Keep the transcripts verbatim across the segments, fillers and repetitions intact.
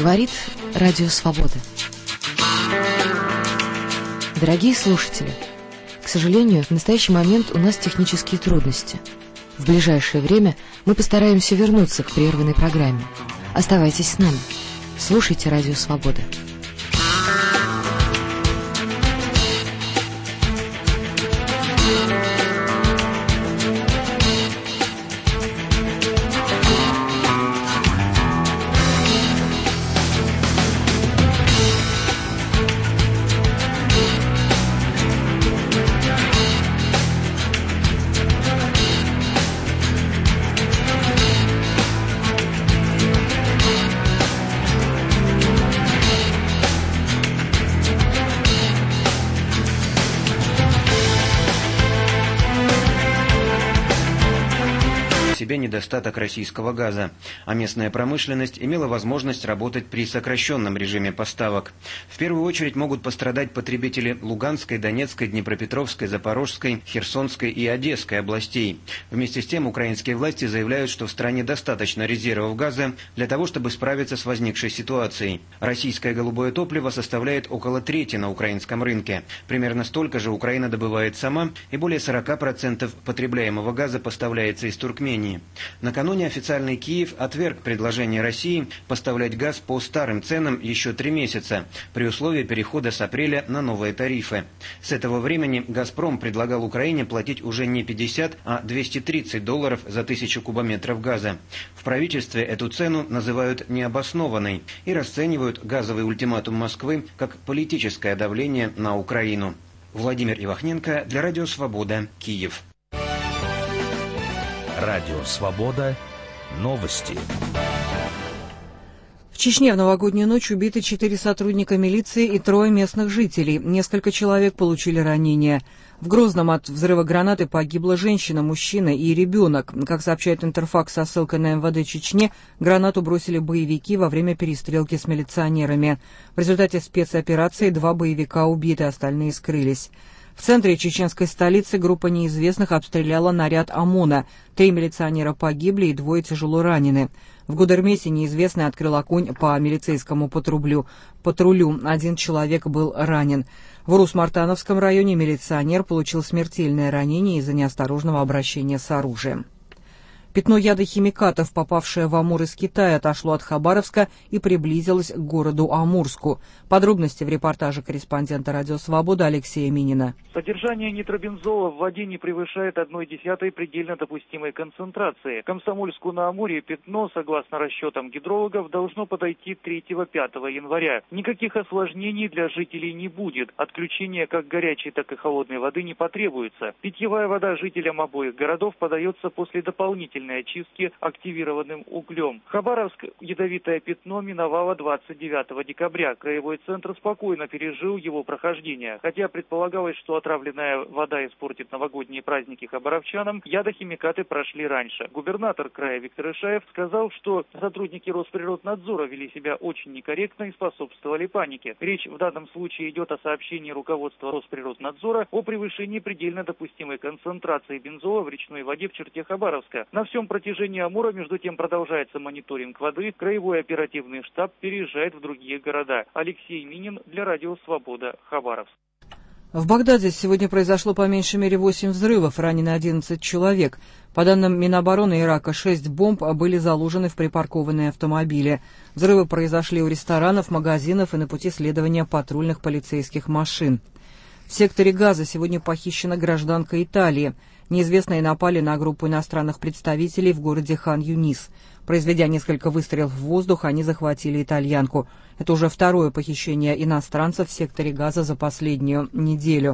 Говорит Радио Свобода. Дорогие слушатели, к сожалению, в настоящий момент у нас технические трудности. В ближайшее время мы постараемся вернуться к прерванной программе. Оставайтесь с нами. Слушайте Радио Свобода. Недостаток российского газа, а местная промышленность имела возможность работать при сокращенном режиме поставок. В первую очередь могут пострадать потребители Луганской, Донецкой, Днепропетровской, Запорожской, Херсонской и Одесской областей. Вместе с тем украинские власти заявляют, что в стране достаточно резервов газа для того, чтобы справиться с возникшей ситуацией. Российское голубое топливо составляет около трети на украинском рынке. Примерно столько же Украина добывает сама, и более сорока процентов потребляемого газа поставляется из Туркмении. Накануне официальный Киев отверг предложение России поставлять газ по старым ценам еще три месяца, при условии перехода с апреля на новые тарифы. С этого времени «Газпром» предлагал Украине платить уже не пятьдесят, а двести тридцать долларов за тысячу кубометров газа. В правительстве эту цену называют необоснованной и расценивают газовый ультиматум Москвы как политическое давление на Украину. Владимир Ивахненко для Радио Свобода, Киев. Радио Свобода. Новости. В Чечне в новогоднюю ночь убиты четыре сотрудника милиции и трое местных жителей. Несколько человек получили ранения. В Грозном от взрыва гранаты погибла женщина, мужчина и ребенок. Как сообщает Интерфакс со ссылкой на эм вэ дэ Чечни, гранату бросили боевики во время перестрелки с милиционерами. В результате спецоперации два боевика убиты, остальные скрылись. В центре чеченской столицы группа неизвестных обстреляла наряд ОМОНа. Три милиционера погибли и двое тяжело ранены. В Гудермесе неизвестный открыл огонь по милицейскому патрулю. патрулю. Один человек был ранен. В Урус-Мартановском районе милиционер получил смертельное ранение из-за неосторожного обращения с оружием. Пятно яда химикатов, попавшее в Амур из Китая, отошло от Хабаровска и приблизилось к городу Амурску. Подробности в репортаже корреспондента «Радио Свобода» Алексея Минина. Содержание нитробензола в воде не превышает одной десятой предельно допустимой концентрации. Комсомольску на Амуре пятно, согласно расчетам гидрологов, должно подойти третьего-пятого января. Никаких осложнений для жителей не будет. Отключения как горячей, так и холодной воды не потребуется. Питьевая вода жителям обоих городов подается после дополнительной очистки активированным углем. Хабаровск ядовитое пятно миновало двадцать девятого декабря. Краевой центр спокойно пережил его прохождение. Хотя предполагалось, что отравленная вода испортит новогодние праздники хабаровчанам, ядохимикаты прошли раньше. Губернатор края Виктор Ишаев сказал, что сотрудники Росприроднадзора вели себя очень некорректно и способствовали панике. Речь в данном случае идет о сообщении руководства Росприроднадзора о превышении предельно допустимой концентрации бензола в речной воде в черте Хабаровска. На всем протяжении Амура, между тем, продолжается мониторинг воды. Краевой оперативный штаб переезжает в другие города. Алексей Минин для Радио Свобода, Хабаровск. В Багдаде сегодня произошло по меньшей мере восемь взрывов, ранены одиннадцать человек. По данным Минобороны Ирака, шесть бомб были заложены в припаркованные автомобили. Взрывы произошли у ресторанов, магазинов и на пути следования патрульных полицейских машин. В секторе Газа сегодня похищена гражданка Италии. Неизвестные напали на группу иностранных представителей в городе Хан-Юнис. Произведя несколько выстрелов в воздух, они захватили итальянку. Это уже второе похищение иностранцев в секторе Газа за последнюю неделю.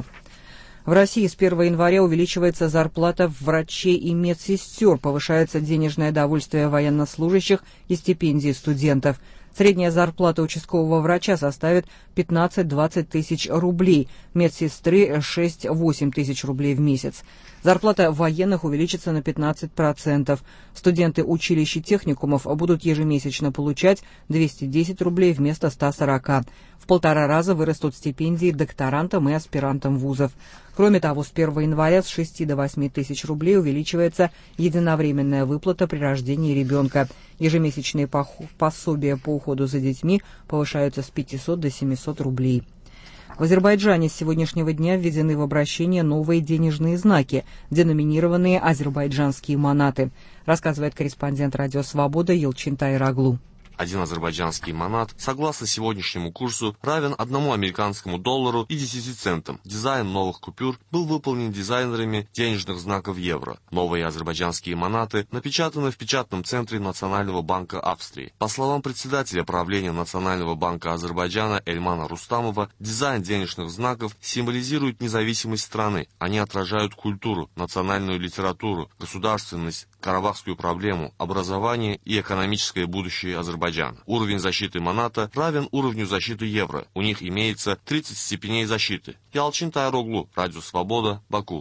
В России с первого января увеличивается зарплата врачей и медсестер, повышается денежное довольствие военнослужащих и стипендии студентов. Средняя зарплата участкового врача составит пятнадцать-двадцать тысяч рублей, медсестры шесть-восемь тысяч рублей в месяц. Зарплата военных увеличится на пятнадцать процентов. Студенты училищ и техникумов будут ежемесячно получать двести десять рублей вместо ста сорока. В полтора раза вырастут стипендии докторантам и аспирантам вузов. Кроме того, с первого января с шести до восьми тысяч рублей увеличивается единовременная выплата при рождении ребенка. Ежемесячные пособия по уходу за детьми повышаются с пятисот до семисот рублей. В Азербайджане с сегодняшнего дня введены в обращение новые денежные знаки, деноминированные азербайджанские манаты, рассказывает корреспондент «Радио Свобода» Елчин Тайраглу. Один азербайджанский манат, согласно сегодняшнему курсу, равен одному американскому доллару и десяти центам. Дизайн новых купюр был выполнен дизайнерами денежных знаков евро. Новые азербайджанские манаты напечатаны в печатном центре Национального банка Австрии. По словам председателя правления Национального банка Азербайджана Эльмана Рустамова, дизайн денежных знаков символизирует независимость страны. Они отражают культуру, национальную литературу, государственность, карабахскую проблему, образование и экономическое будущее Азербайджана. Уровень защиты маната равен уровню защиты евро. У них имеется тридцать степеней защиты. Елчин Тайраглу, Радио Свобода, Баку.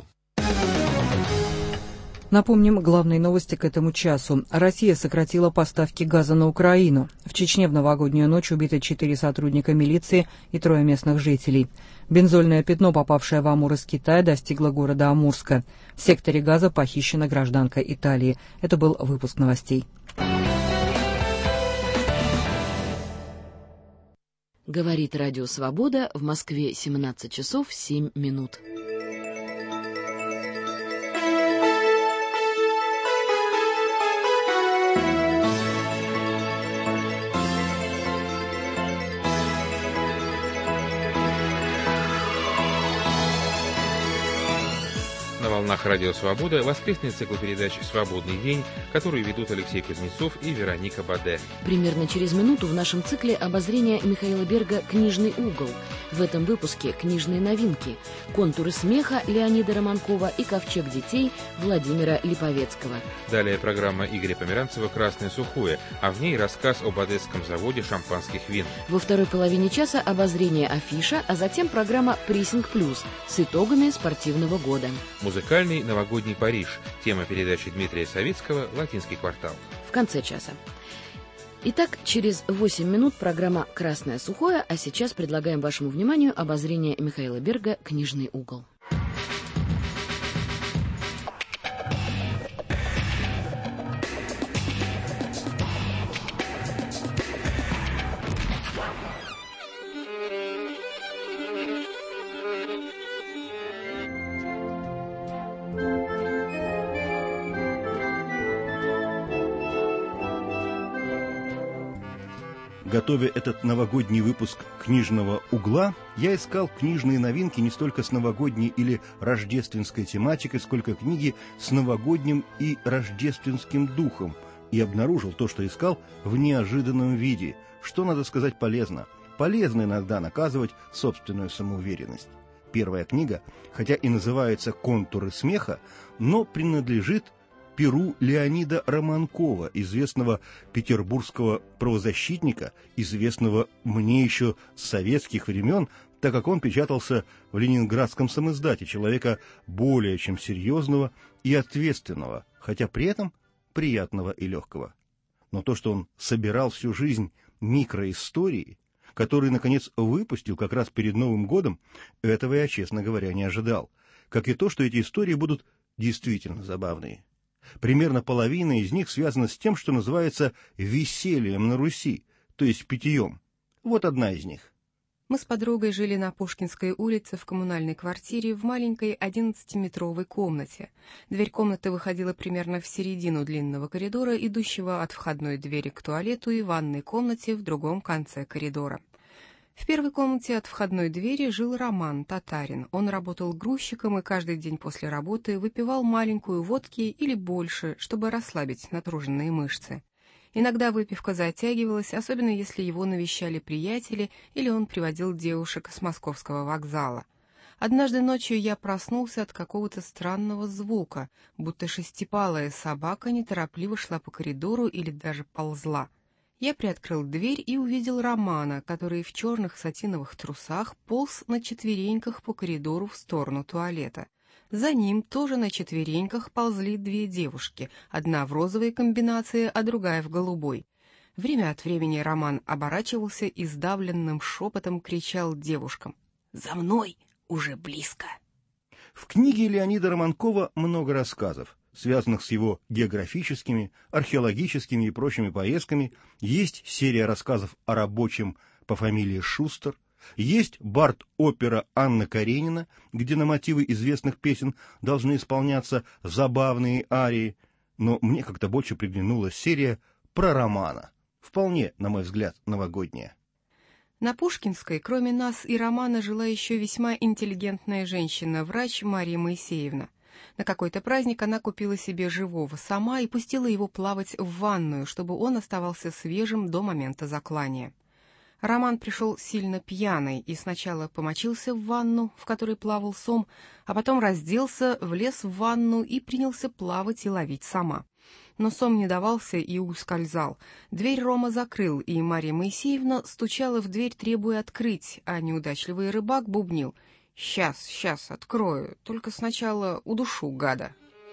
Напомним главные новости к этому часу. Россия сократила поставки газа на Украину. В Чечне в новогоднюю ночь убиты четыре сотрудника милиции и трое местных жителей. Бензольное пятно, попавшее в Амур из Китая, достигло города Амурска. В секторе газа похищена гражданка Италии. Это был выпуск новостей. Говорит Радио Свобода, в Москве семнадцать часов семь минут. На волнах Радио Свобода воскресный цикл передач «Свободный день», который ведут Алексей Кузнецов и Вероника Баде. Примерно через минуту в нашем цикле обозрение Михаила Берга «Книжный угол». В этом выпуске книжные новинки, контуры смеха Леонида Романкова и ковчег детей Владимира Липовецкого. Далее программа Игоря Померанцева «Красное сухое», а в ней рассказ об одесском заводе шампанских вин. Во второй половине часа обозрение афиша, а затем программа «Прессинг плюс» с итогами спортивного года. Музыкальный новогодний Париж. Тема передачи Дмитрия Савицкого «Латинский квартал». В конце часа. Итак, через восемь минут программа «Красное сухое», а сейчас предлагаем вашему вниманию обозрение Михаила Берга «Книжный угол». Готовя этот новогодний выпуск «Книжного угла», я искал книжные новинки не столько с новогодней или рождественской тематикой, сколько книги с новогодним и рождественским духом, и обнаружил то, что искал, в неожиданном виде, что, надо сказать, полезно. Полезно иногда наказывать собственную самоуверенность. Первая книга, хотя и называется «Контуры смеха», но принадлежит перу Леонида Романкова, известного петербургского правозащитника, известного мне еще с советских времен, так как он печатался в ленинградском самиздате, человека более чем серьезного и ответственного, хотя при этом приятного и легкого. Но то, что он собирал всю жизнь микроистории, которые, наконец, выпустил как раз перед Новым годом, этого я, честно говоря, не ожидал. Как и то, что эти истории будут действительно забавные. Примерно половина из них связана с тем, что называется «весельем на Руси», то есть питьем. Вот одна из них. Мы с подругой жили на Пушкинской улице в коммунальной квартире в маленькой одиннадцатиметровой комнате. Дверь комнаты выходила примерно в середину длинного коридора, идущего от входной двери к туалету и ванной комнате в другом конце коридора. В первой комнате от входной двери жил Роман, татарин. Он работал грузчиком и каждый день после работы выпивал маленькую водки или больше, чтобы расслабить натруженные мышцы. Иногда выпивка затягивалась, особенно если его навещали приятели или он приводил девушек с московского вокзала. Однажды ночью я проснулся от какого-то странного звука, будто шестипалая собака неторопливо шла по коридору или даже ползла. Я приоткрыл дверь и увидел Романа, который в черных сатиновых трусах полз на четвереньках по коридору в сторону туалета. За ним тоже на четвереньках ползли две девушки, одна в розовой комбинации, а другая в голубой. Время от времени Роман оборачивался и сдавленным шепотом кричал девушкам: «За мной! Уже близко!» В книге Леонида Романкова много рассказов, связанных с его географическими, археологическими и прочими поездками. Есть серия рассказов о рабочем по фамилии Шустер, есть бард-опера Анна Каренина, где на мотивы известных песен должны исполняться забавные арии, но мне как-то больше приглянула серия про Романа. Вполне, на мой взгляд, новогодняя. На Пушкинской, кроме нас и Романа, жила еще весьма интеллигентная женщина, врач Мария Моисеевна. На какой-то праздник она купила себе живого сама и пустила его плавать в ванную, чтобы он оставался свежим до момента заклания. Роман пришел сильно пьяный и сначала помочился в ванну, в которой плавал сом, а потом разделся, влез в ванну и принялся плавать и ловить сома. Но сом не давался и ускользал. Дверь Рома закрыл, и Марья Моисеевна стучала в дверь, требуя открыть, а неудачливый рыбак бубнил: «Сейчас, сейчас открою, только сначала удушу гада».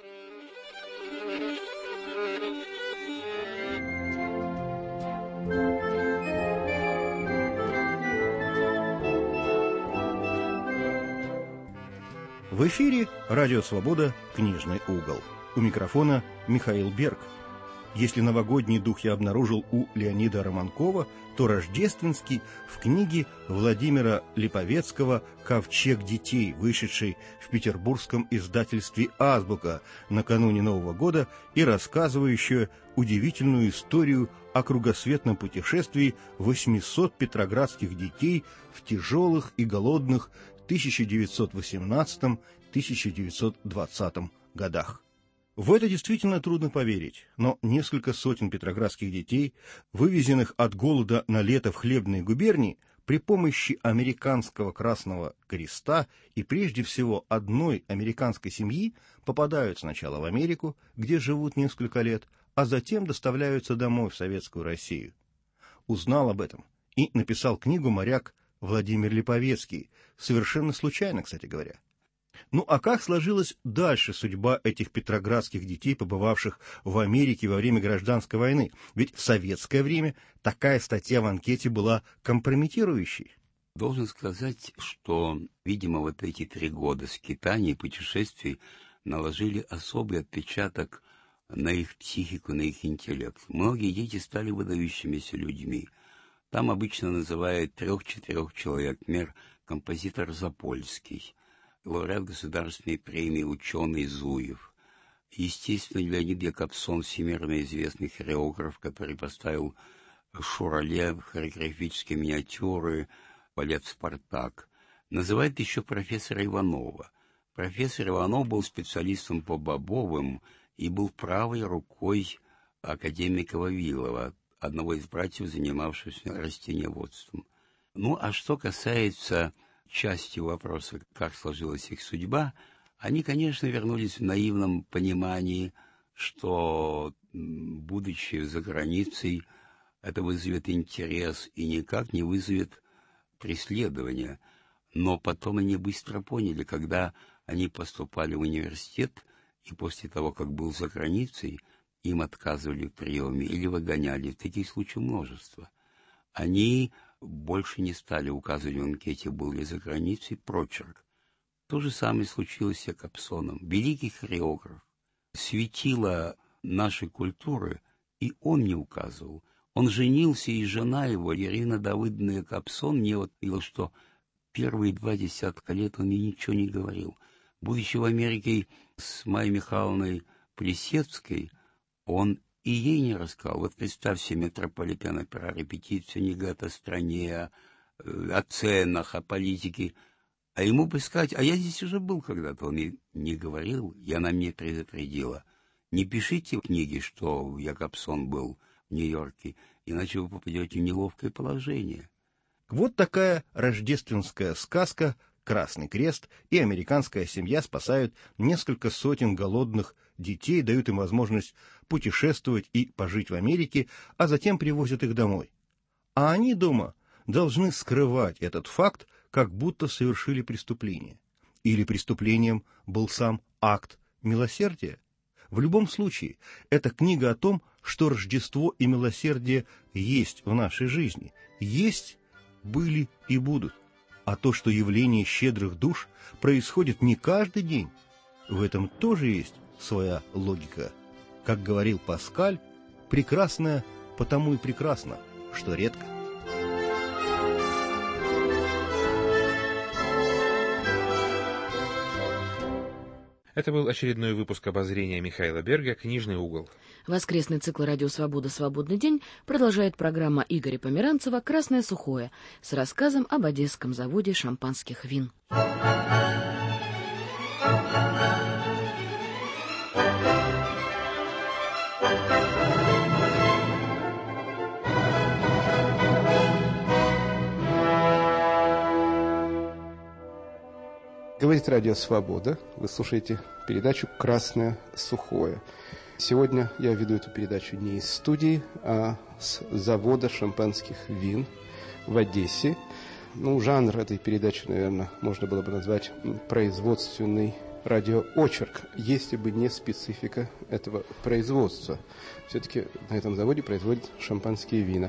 В эфире «Радио Свобода. Книжный угол». У микрофона Михаил Берг. Если новогодний дух я обнаружил у Леонида Романкова, то рождественский в книге Владимира Липовецкого «Ковчег детей», вышедшей в петербургском издательстве «Азбука» накануне Нового года и рассказывающая удивительную историю о кругосветном путешествии восьмисот петроградских детей в тяжелых и голодных тысяча девятьсот восемнадцатом — тысяча девятьсот двадцатом годах. В это действительно трудно поверить, но несколько сотен петроградских детей, вывезенных от голода на лето в хлебные губернии, при помощи американского Красного Креста и прежде всего одной американской семьи попадают сначала в Америку, где живут несколько лет, а затем доставляются домой в Советскую Россию. Узнал об этом и написал книгу моряк Владимир Липовецкий, совершенно случайно, кстати говоря. Ну а как сложилась дальше судьба этих петроградских детей, побывавших в Америке во время гражданской войны? Ведь в советское время такая статья в анкете была компрометирующей. Должен сказать, что, видимо, вот эти три года скитаний и путешествий наложили особый отпечаток на их психику, на их интеллект. Многие дети стали выдающимися людьми. Там обычно называют трех-четырех человек, например, композитор Запольский, лауреат государственной премии ученый Зуев. Естественно, Леонид Якобсон, всемирно известный хореограф, который поставил Шурале, хореографические миниатюры, балет «Спартак». Называют еще профессора Иванова. Профессор Иванов был специалистом по бобовым и был правой рукой академика Вавилова, одного из братьев, занимавшегося растениеводством. Ну, а что касается части вопроса, как сложилась их судьба, они, конечно, вернулись в наивном понимании, что, будучи за границей, это вызовет интерес и никак не вызовет преследования. Но потом они быстро поняли, когда они поступали в университет, и после того, как был за границей, им отказывали в приеме или выгоняли. В таких случаях множество. Они больше не стали указывать в анкете, был ли за границей, прочерк. То же самое случилось с Якобсоном. Великий хореограф, светило нашей культуры, и он не указывал. Он женился, и жена его, Ирина Давыдовна Якобсон, мне вот говорила, что первые два десятка лет он мне ничего не говорил. Будучи в Америке с Майей Михайловной Плесецкой, он и ей не рассказал. Вот представь себе, Метрополитен опера, репетицию, не говорят о стране, о ценах, о политике. А ему бы сказать, а я здесь уже был когда-то, он и не говорил, и она мне предупредила. Не пишите в книге, что Якобсон был в Нью-Йорке, иначе вы попадете в неловкое положение. Вот такая рождественская сказка «Красный крест» и американская семья спасают несколько сотен голодных детей, дают им возможность путешествовать и пожить в Америке, а затем привозят их домой. А они дома должны скрывать этот факт, как будто совершили преступление. Или преступлением был сам акт милосердия? В любом случае, это книга о том, что Рождество и милосердие есть в нашей жизни. Есть, были и будут. А то, что явление щедрых душ происходит не каждый день, в этом тоже есть своя логика. Как говорил Паскаль, прекрасное потому и прекрасно, что редко. Это был очередной выпуск обозрения Михаила Берга «Книжный угол». Воскресный цикл «Радио Свобода. Свободный день» продолжает программа Игоря Померанцева «Красное сухое» с рассказом об одесском заводе шампанских вин. Говорит Радио Свобода. Вы слушаете передачу «Красное сухое». Сегодня я веду эту передачу не из студии, а с завода шампанских вин в Одессе. Ну, жанр этой передачи, наверное, можно было бы назвать производственный радиоочерк, если бы не специфика этого производства. Все-таки на этом заводе производят шампанские вина.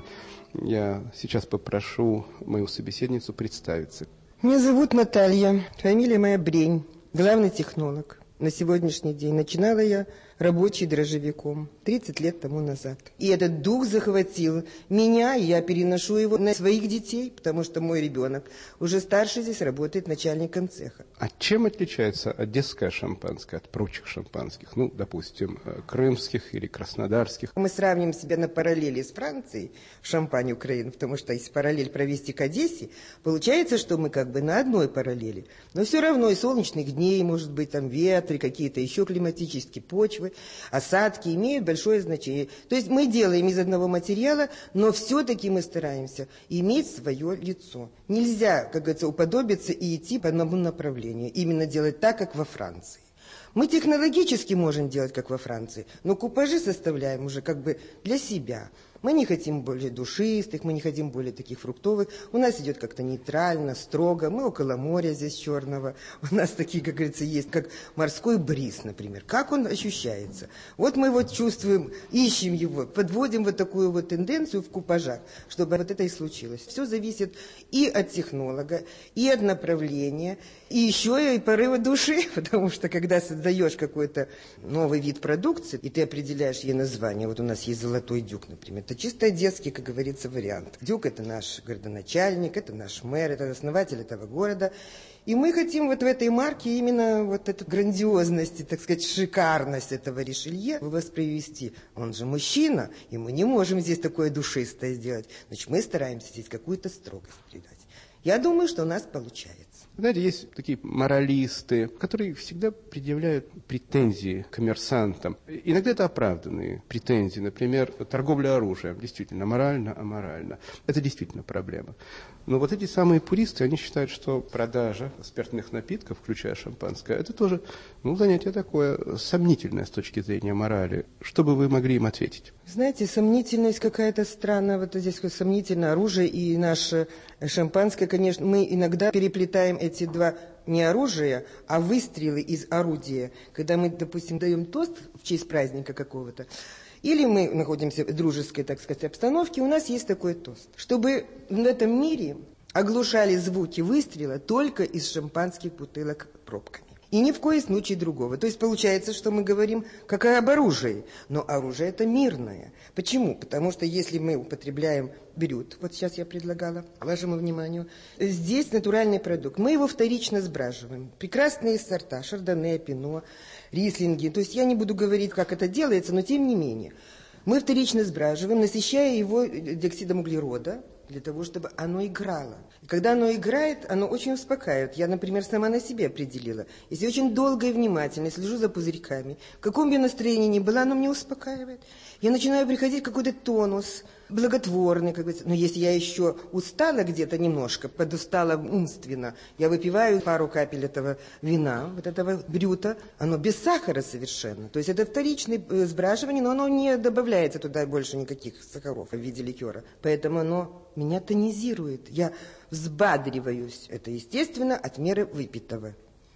Я сейчас попрошу мою собеседницу представиться. Меня зовут Наталья, фамилия моя Брень, главный технолог. На сегодняшний день начинала я рабочей дрожжевиком тридцать лет тому назад. И этот дух захватил меня, и я переношу его на своих детей, потому что мой ребенок уже старше здесь работает начальником цеха. А чем отличается одесское шампанское от прочих шампанских? Ну, допустим, крымских или краснодарских. Мы сравним себя на параллели с Францией, шампань Украины, потому что если параллель провести к Одессе, получается, что мы как бы на одной параллели. Но все равно и солнечных дней, может быть, там ветры, какие-то еще климатические почвы, осадки имеют большое значение. То есть мы делаем из одного материала, но все-таки мы стараемся иметь свое лицо. Нельзя, как говорится, уподобиться и идти по одному направлению. Именно делать так, как во Франции. Мы технологически можем делать, как во Франции, но купажи составляем уже как бы для себя. Мы не хотим более душистых, мы не хотим более таких фруктовых. У нас идет как-то нейтрально, строго. Мы около моря здесь черного. У нас такие, как говорится, есть, как морской бриз, например. Как он ощущается? Вот мы вот чувствуем, ищем его, подводим вот такую вот тенденцию в купажах, чтобы вот это и случилось. Все зависит и от технолога, и от направления, и еще и порыва души, потому что когда создаешь какой-то новый вид продукции, и ты определяешь ей название, вот у нас есть золотой дюк, например, это чисто одесский, как говорится, вариант. Дюк – это наш городоначальник, это наш мэр, это основатель этого города. И мы хотим вот в этой марке именно вот эту грандиозность, так сказать, шикарность этого Ришелье воспроизвести. Он же мужчина, и мы не можем здесь такое душистое сделать. Значит, мы стараемся здесь какую-то строгость придать. Я думаю, что у нас получается. Знаете, есть такие моралисты, которые всегда предъявляют претензии коммерсантам. Иногда это оправданные претензии. Например, торговля оружием. Действительно, морально, аморально. Это действительно проблема. Но вот эти самые пуристы, они считают, что продажа спиртных напитков, включая шампанское, это тоже ну, занятие такое сомнительное с точки зрения морали. Что бы вы могли им ответить? Знаете, сомнительность какая-то странная. Вот здесь сомнительное оружие и наше шампанское, конечно, мы иногда переплетаем эти два не оружия, а выстрелы из орудия. Когда мы, допустим, даем тост в честь праздника какого-то, или мы находимся в дружеской, так сказать, обстановке, у нас есть такой тост. Чтобы в этом мире оглушали звуки выстрела только из шампанских бутылок пробками. И ни в коем случае другого. То есть получается, что мы говорим как об оружии. Но оружие это мирное. Почему? Потому что если мы употребляем брют, вот сейчас я предлагала вашему вниманию, здесь натуральный продукт. Мы его вторично сбраживаем. Прекрасные сорта, шардоне, пино, рислинги. То есть я не буду говорить, как это делается, но тем не менее. Мы вторично сбраживаем, насыщая его диоксидом углерода, для того, чтобы оно играло. И когда оно играет, оно очень успокаивает. Я, например, сама на себе определила. Если очень долго и внимательно слежу за пузырьками, в каком бы я настроении ни была, оно меня успокаивает. Я начинаю приходить в какой-то тонус, благотворный, как говорится. Но если я еще устала где-то немножко, подустала умственно, я выпиваю пару капель этого вина, вот этого брюта, оно без сахара совершенно. То есть это вторичное сбраживание, но оно не добавляется туда больше никаких сахаров в виде ликера. Поэтому оно меня тонизирует, я взбадриваюсь. Это, естественно, от меры выпитого.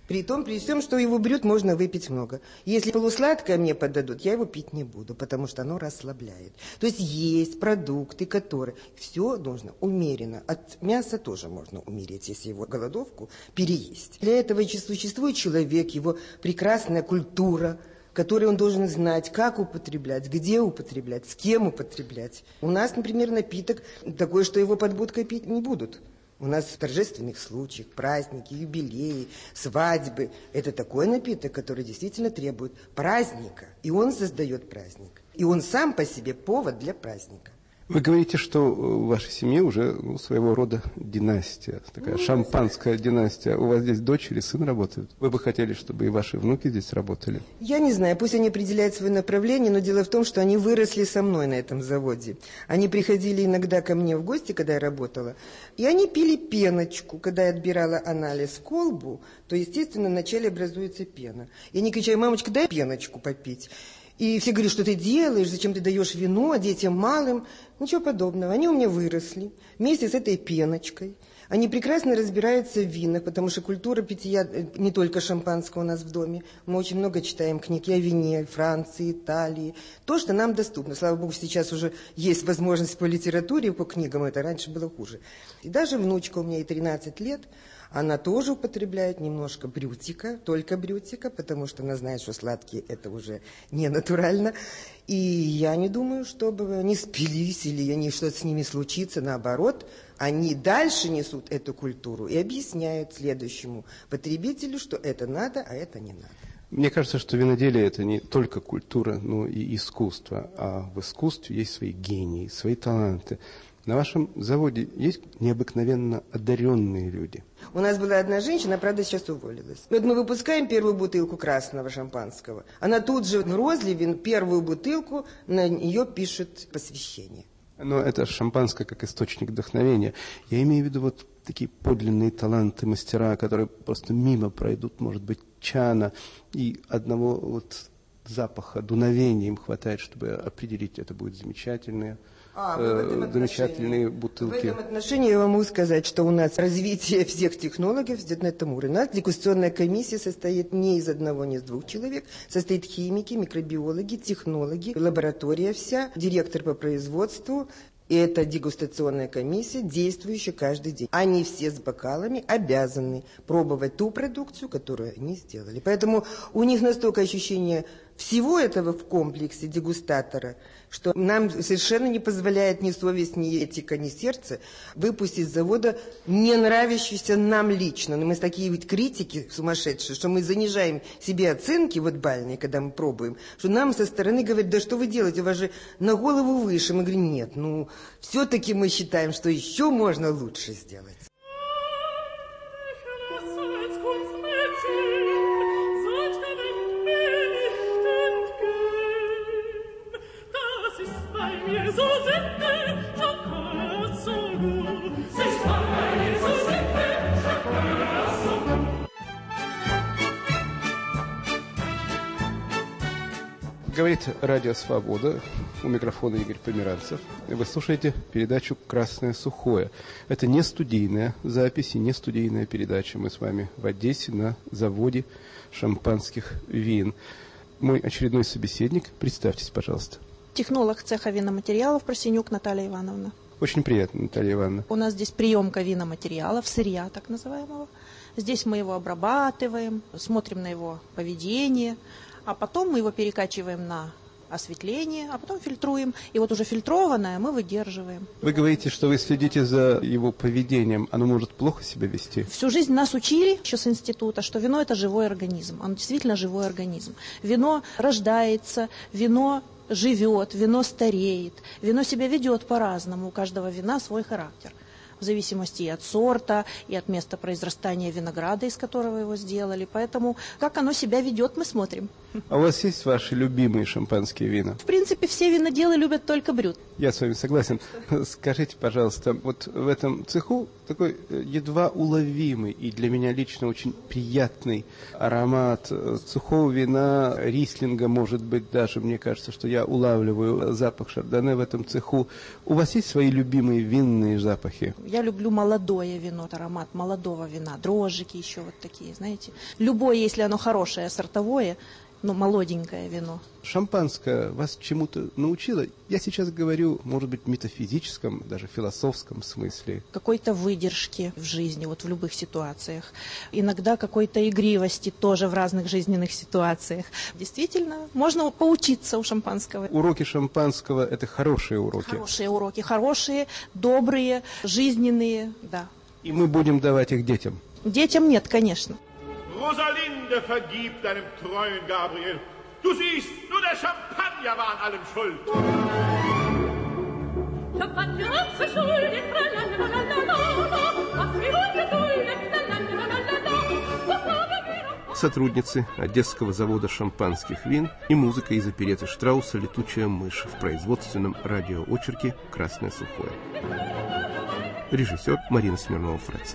При том, при всем, что его брют можно выпить много. Если полусладкое мне подадут, я его пить не буду, потому что оно расслабляет. То есть есть продукты, которые... Все нужно умеренно. От мяса тоже можно умереть, если его голодовку переесть. Для этого существует человек, его прекрасная культура, который он должен знать, как употреблять, где употреблять, с кем употреблять. У нас, например, напиток такой, что его под будкой пить не будут. У нас в торжественных случаях, праздники, юбилеи, свадьбы. Это такой напиток, который действительно требует праздника. И он создает праздник. И он сам по себе повод для праздника. Вы говорите, что в вашей семье уже ну, своего рода династия, такая ну, шампанская династия. У вас здесь дочь или сын работают? Вы бы хотели, чтобы и ваши внуки здесь работали? Я не знаю, пусть они определяют свое направление, но дело в том, что они выросли со мной на этом заводе. Они приходили иногда ко мне в гости, когда я работала, и они пили пеночку. Когда я отбирала анализ в колбу, то, естественно, вначале образуется пена. И они кричали: мамочка, дай пеночку попить. И все говорят: что ты делаешь, зачем ты даешь вино детям малым? Ничего подобного. Они у меня выросли вместе с этой пеночкой. Они прекрасно разбираются в винах, потому что культура питья не только шампанского у нас в доме. Мы очень много читаем книг и о вине, Франции, Италии. То, что нам доступно. Слава богу, сейчас уже есть возможность по литературе, по книгам. Это раньше было хуже. И даже внучка у меня ей тринадцать лет. Она тоже употребляет немножко брютика, только брютика, потому что она знает, что сладкие это уже не натурально. И я не думаю, чтобы они спились или они что-то с ними случится. Наоборот, они дальше несут эту культуру и объясняют следующему потребителю, что это надо, а это не надо. Мне кажется, что виноделие – это не только культура, но и искусство. А в искусстве есть свои гении, свои таланты. На вашем заводе есть необыкновенно одаренные люди? У нас была одна женщина, правда, сейчас уволилась. Вот мы выпускаем первую бутылку красного шампанского. Она тут же в розливе первую бутылку, на нее пишет посвящение. Но это шампанское как источник вдохновения. Я имею в виду вот такие подлинные таланты, мастера, которые просто мимо пройдут, может быть, чана, и одного вот запаха, дуновения им хватает, чтобы определить, это будет замечательное. А, э, замечательные бутылки. В этом отношении я вам могу сказать, что у нас развитие всех технологий идет на этом уровне. У нас дегустационная комиссия состоит не из одного, не из двух человек. Состоит химики, микробиологи, технологи, лаборатория вся, директор по производству. И это дегустационная комиссия, действующая каждый день. Они все с бокалами обязаны пробовать ту продукцию, которую они сделали. Поэтому у них настолько ощущение всего этого в комплексе дегустатора, что нам совершенно не позволяет ни совесть, ни этика, ни сердце выпустить с завода не нравящийся нам лично. Но мы такие ведь критики сумасшедшие, что мы занижаем себе оценки вот бальные, когда мы пробуем, что нам со стороны говорят: да что вы делаете, у вас же на голову выше. Мы говорим: нет, ну все-таки мы считаем, что еще можно лучше сделать. Говорит Радио Свобода. У микрофона Игорь Померанцев. Вы слушаете передачу «Красное сухое». Это не студийная запись и не студийная передача. Мы с вами в Одессе на заводе шампанских вин. Мой очередной собеседник. Представьтесь, пожалуйста. Технолог цеха виноматериалов Просенюк Наталья Ивановна. Очень приятно, Наталья Ивановна. У нас здесь приемка виноматериалов, сырья так называемого. Здесь мы его обрабатываем, смотрим на его поведение, а потом мы его перекачиваем на осветление, а потом фильтруем. И вот уже фильтрованное мы выдерживаем. Вы говорите, что вы следите за его поведением. Оно может плохо себя вести? Всю жизнь нас учили, еще с института, что вино – это живой организм. Оно действительно живой организм. Вино рождается, вино живет, вино стареет. Вино себя ведет по-разному. У каждого вина свой характер. В зависимости и от сорта, и от места произрастания винограда, из которого его сделали. Поэтому как оно себя ведет, мы смотрим. А у вас есть ваши любимые шампанские вина? В принципе, все виноделы любят только брют. Я с вами согласен. Скажите, пожалуйста, вот в этом цеху такой едва уловимый и для меня лично очень приятный аромат сухого вина, рислинга, может быть, даже, мне кажется, что я улавливаю запах шардоне в этом цеху. У вас есть свои любимые винные запахи? Я люблю молодое вино, аромат молодого вина, дрожжики еще вот такие, знаете. Любое, если оно хорошее, сортовое, ну, молоденькое вино. Шампанское вас чему-то научило? Я сейчас говорю, может быть, в метафизическом, даже философском смысле. Какой-то выдержки в жизни, вот в любых ситуациях. Иногда какой-то игривости тоже в разных жизненных ситуациях. Действительно, можно поучиться у шампанского. Уроки шампанского – это хорошие уроки. Хорошие уроки, хорошие, добрые, жизненные, да. И мы будем давать их детям? Детям нет, конечно. Rosalinde vergibt deinem treuen Gabriel. Du siehst, nur der Champagner war an allem schuld. Champagner ist verschuldet, was wir wohl geduldet, сотрудницы Одесского завода шампанских вин и музыка из оперетты Штрауса «Летучая мышь» в производственном радиоочерке «Красное сухое». Режиссер Марина Смирнова-Фреци.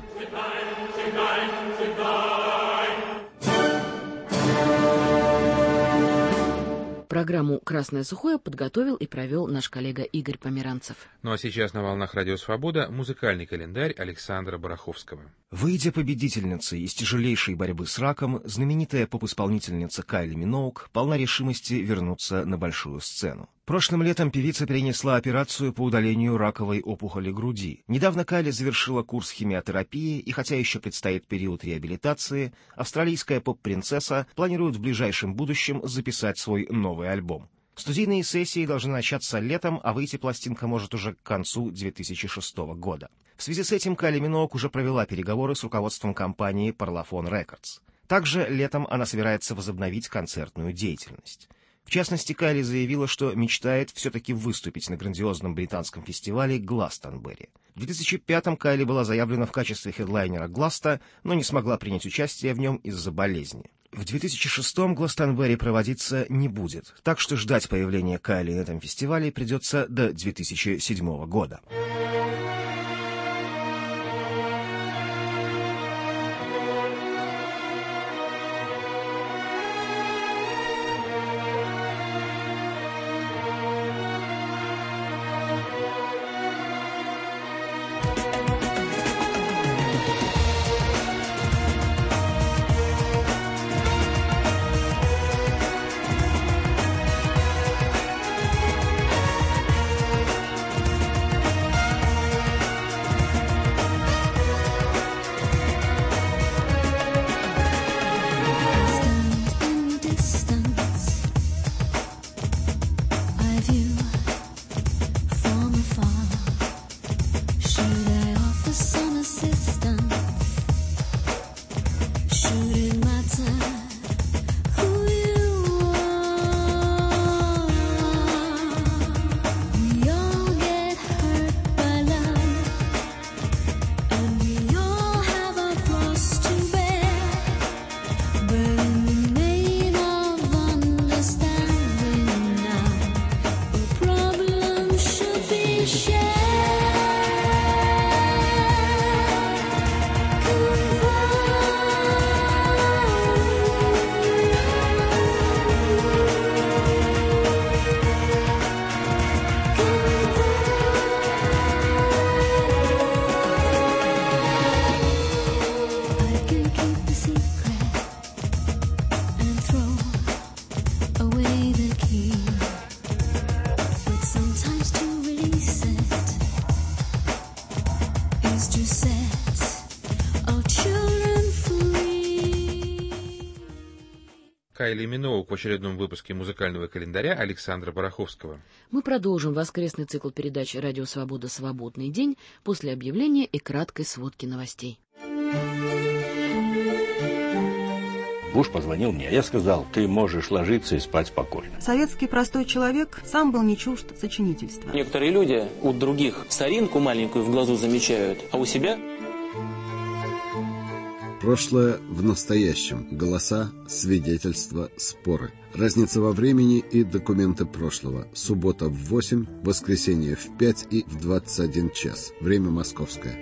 Программу «Красное сухое» подготовил и провел наш коллега Игорь Померанцев. Ну а сейчас на волнах Радио Свобода музыкальный календарь Александра Бараховского. Выйдя победительницей из тяжелейшей борьбы с раком, знаменитая поп-исполнительница Кайли Миноуг полна решимости вернуться на большую сцену. Прошлым летом певица перенесла операцию по удалению раковой опухоли груди. Недавно Кайли завершила курс химиотерапии, и хотя еще предстоит период реабилитации, австралийская поп-принцесса планирует в ближайшем будущем записать свой новый альбом. Студийные сессии должны начаться летом, а выйти пластинка может уже к концу две тысячи шестого года. В связи с этим Кайли Миноуг уже провела переговоры с руководством компании Parlophone Records. Также летом она собирается возобновить концертную деятельность. В частности, Кайли заявила, что мечтает все-таки выступить на грандиозном британском фестивале Гластонберри. В две тысячи пятом Кайли была заявлена в качестве хедлайнера Гласта, но не смогла принять участие в нем из-за болезни. В две тысячи шестом Гластонберри проводиться не будет, так что ждать появления Кайли на этом фестивале придется до две тысячи седьмого года. Кайли Миноуг в очередном выпуске музыкального календаря Александра Бараховского. Мы продолжим воскресный цикл передач «Радио Свобода. Свободный день» после объявления и краткой сводки новостей. Буш позвонил мне, я сказал, ты можешь ложиться и спать спокойно. Советский простой человек сам был не чужд сочинительства. Некоторые люди у других соринку маленькую в глазу замечают, а у себя... Прошлое в настоящем. Голоса, свидетельства, споры. Разница во времени и документы прошлого. Суббота в восемь, воскресенье в пять и в двадцать один час. Время московское.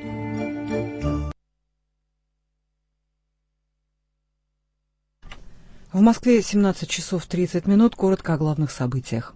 В Москве семнадцать часов тридцать минут. Коротко о главных событиях.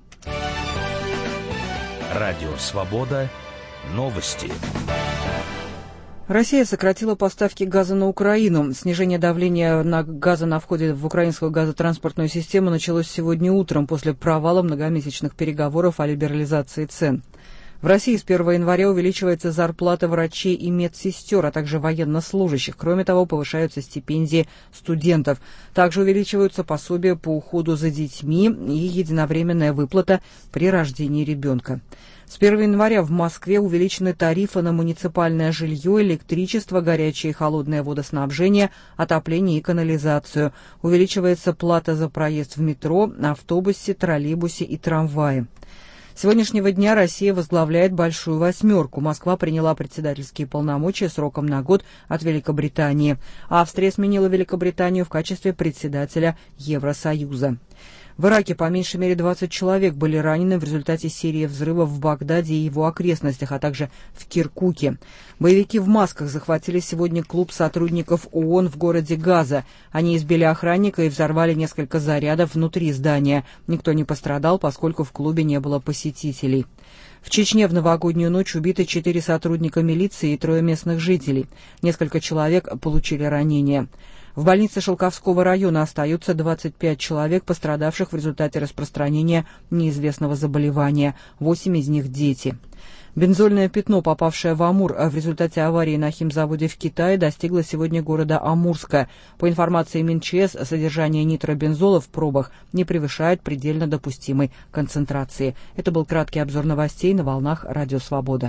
Радио «Свобода». Новости. Россия сократила поставки газа на Украину. Снижение давления на газа на входе в украинскую газотранспортную систему началось сегодня утром после провала многомесячных переговоров о либерализации цен. В России с первого января увеличивается зарплата врачей и медсестер, а также военнослужащих. Кроме того, повышаются стипендии студентов. Также увеличиваются пособия по уходу за детьми и единовременная выплата при рождении ребенка. С первого января в Москве увеличены тарифы на муниципальное жилье, электричество, горячее и холодное водоснабжение, отопление и канализацию. Увеличивается плата за проезд в метро, автобусе, троллейбусе и трамвае. С сегодняшнего дня Россия возглавляет «Большую восьмерку». Москва приняла председательские полномочия сроком на год от Великобритании. Австрия сменила Великобританию в качестве председателя Евросоюза. В Ираке по меньшей мере двадцать человек были ранены в результате серии взрывов в Багдаде и его окрестностях, а также в Киркуке. Боевики в масках захватили сегодня клуб сотрудников ООН в городе Газа. Они избили охранника и взорвали несколько зарядов внутри здания. Никто не пострадал, поскольку в клубе не было посетителей. В Чечне в новогоднюю ночь убиты четыре сотрудника милиции и трое местных жителей. Несколько человек получили ранения. В больнице Шелковского района остаются двадцать пять человек, пострадавших в результате распространения неизвестного заболевания. Восемь из них – дети. Бензольное пятно, попавшее в Амур в результате аварии на химзаводе в Китае, достигло сегодня города Амурска. По информации МинЧС, содержание нитробензола в пробах не превышает предельно допустимой концентрации. Это был краткий обзор новостей на волнах Радио Свобода.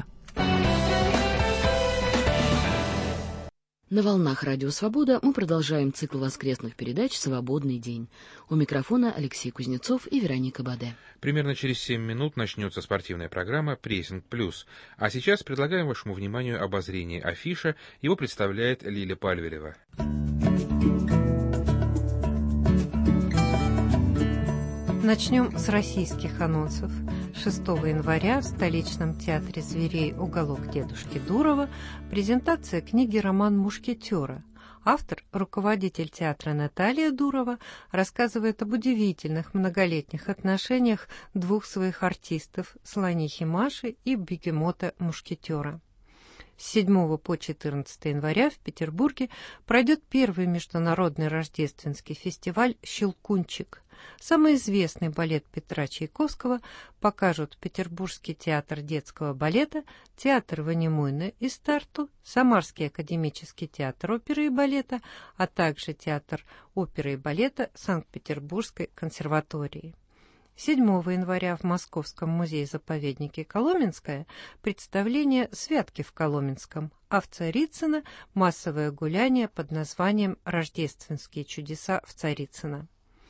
На волнах Радио Свобода мы продолжаем цикл воскресных передач «Свободный день». У микрофона Алексей Кузнецов и Вероника Баде. Примерно через семь минут начнется спортивная программа «Прессинг плюс». А сейчас предлагаем вашему вниманию обозрение афиша. Его представляет Лиля Пальвелева. Начнем с российских анонсов. шестого января в столичном театре зверей «Уголок дедушки Дурова» презентация книги «Роман Мушкетера». Автор, руководитель театра Наталья Дурова, рассказывает об удивительных многолетних отношениях двух своих артистов – слонихи Маши и бегемота Мушкетера. С седьмого по четырнадцатое января в Петербурге пройдет первый международный рождественский фестиваль «Щелкунчик». Самый известный балет Петра Чайковского покажут Петербургский театр детского балета, театр Ванимуйна из Тарту, Самарский академический театр оперы и балета, а также театр оперы и балета Санкт-Петербургской консерватории. седьмого января в Московском музее-заповеднике Коломенское представление «Святки в Коломенском», а в Царицыно массовое гуляние под названием «Рождественские чудеса в Царицыно».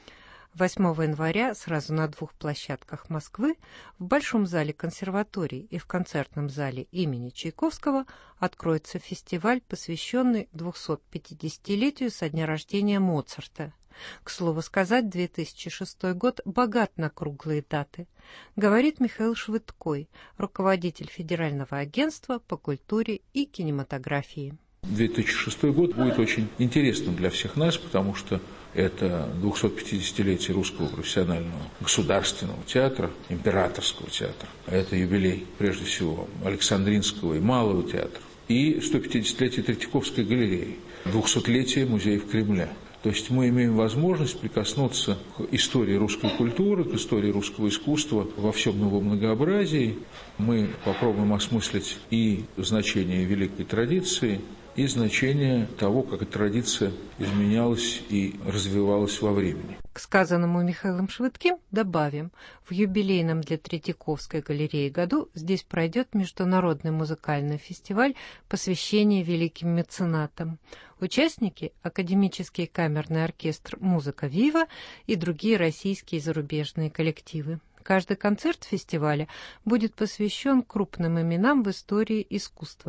восьмого января сразу на двух площадках Москвы, в Большом зале консерватории и в концертном зале имени Чайковского, откроется фестиваль, посвященный двухсот пятидесятилетию со дня рождения Моцарта. К слову сказать, две тысячи шестой год богат на круглые даты, говорит Михаил Швыдкой, руководитель Федерального агентства по культуре и кинематографии. две тысячи шестой год будет очень интересным для всех нас, потому что это двухсотпятидесятилетие русского профессионального государственного театра, императорского театра. Это юбилей, прежде всего, Александринского и Малого театра. И стопятидесятилетие Третьяковской галереи, двухсотлетие музеев Кремля. То есть мы имеем возможность прикоснуться к истории русской культуры, к истории русского искусства во всем его многообразии. Мы попробуем осмыслить и значение великой традиции, и значение того, как эта традиция изменялась и развивалась во времени. К сказанному Михаилом Швыдким добавим, в юбилейном для Третьяковской галереи году здесь пройдет международный музыкальный фестиваль посвящения великим меценатам. Участники – академический камерный оркестр «Музыка Вива» и другие российские и зарубежные коллективы. Каждый концерт фестиваля будет посвящен крупным именам в истории искусства.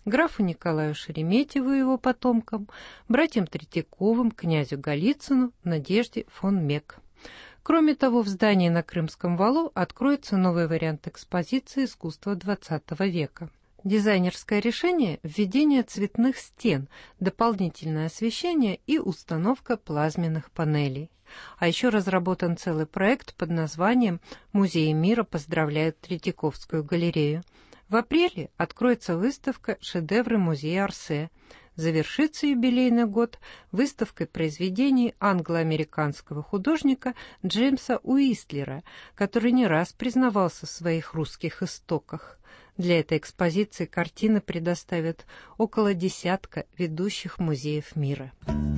графу Николаю Шереметьеву и его потомкам, братьям Третьяковым, князю Голицыну, Надежде фон Мек. Кроме того, в здании на Крымском валу откроется новый вариант экспозиции искусства двадцатого века. Дизайнерское решение – введение цветных стен, дополнительное освещение и установка плазменных панелей. А еще разработан целый проект под названием «Музеи мира поздравляют Третьяковскую галерею». В апреле откроется выставка «Шедевры музея Орсе». Завершится юбилейный год выставкой произведений англо-американского художника Джеймса Уистлера, который не раз признавался в своих русских истоках. Для этой экспозиции картины предоставят около десятка ведущих музеев мира.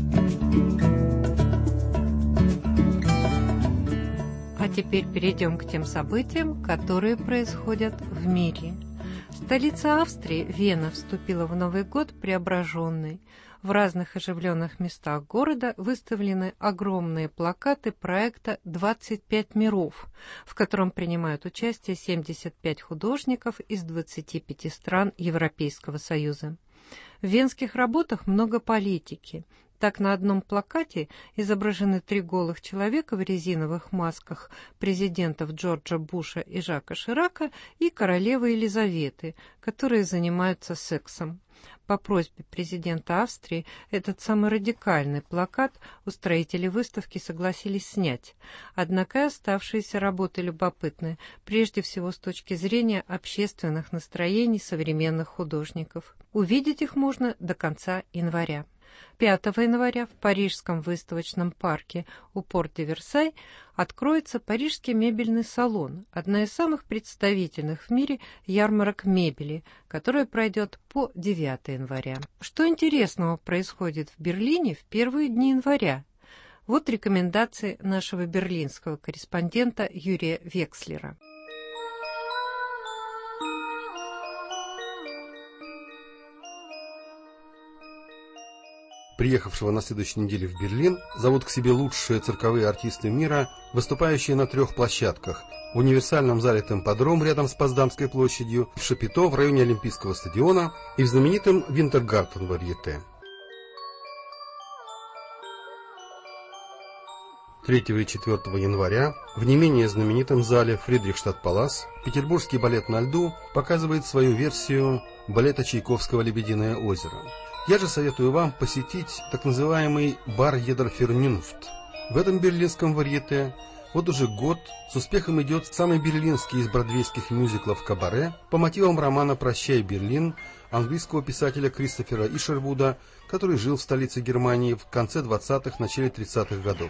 А теперь перейдем к тем событиям, которые происходят в мире. Столица Австрии, Вена, вступила в Новый год преображенной. В разных оживленных местах города выставлены огромные плакаты проекта «двадцать пять миров», в котором принимают участие семьдесят пять художников из двадцати пяти стран Европейского Союза. В венских работах много политики. Так, на одном плакате изображены три голых человека в резиновых масках президентов Джорджа Буша и Жака Ширака и королевы Елизаветы, которые занимаются сексом. По просьбе президента Австрии этот самый радикальный плакат устроители выставки согласились снять. Однако и оставшиеся работы любопытны, прежде всего с точки зрения общественных настроений современных художников. Увидеть их можно до конца января. пятого января в Парижском выставочном парке у Порт-де-Версай откроется Парижский мебельный салон, одна из самых представительных в мире ярмарок мебели, которая пройдет по девятого января. Что интересного происходит в Берлине в первые дни января? Вот рекомендации нашего берлинского корреспондента Юрия Векслера. Приехавшего на следующей неделе в Берлин зовут к себе лучшие цирковые артисты мира, выступающие на трех площадках: в универсальном зале Темподром рядом с Потсдамской площадью, в Шапито в районе Олимпийского стадиона и в знаменитом Винтергартен варьете. третьего и четвёртого января в не менее знаменитом зале Фридрихштадт-Палас Петербургский балет на льду показывает свою версию балета Чайковского «Лебединое озеро». Я же советую вам посетить так называемый бар Едер Фернюнфт. В этом берлинском варьете вот уже год с успехом идет самый берлинский из бродвейских мюзиклов «Кабаре» по мотивам романа «Прощай, Берлин» английского писателя Кристофера Ишервуда, который жил в столице Германии в конце двадцатых – начале тридцатых годов.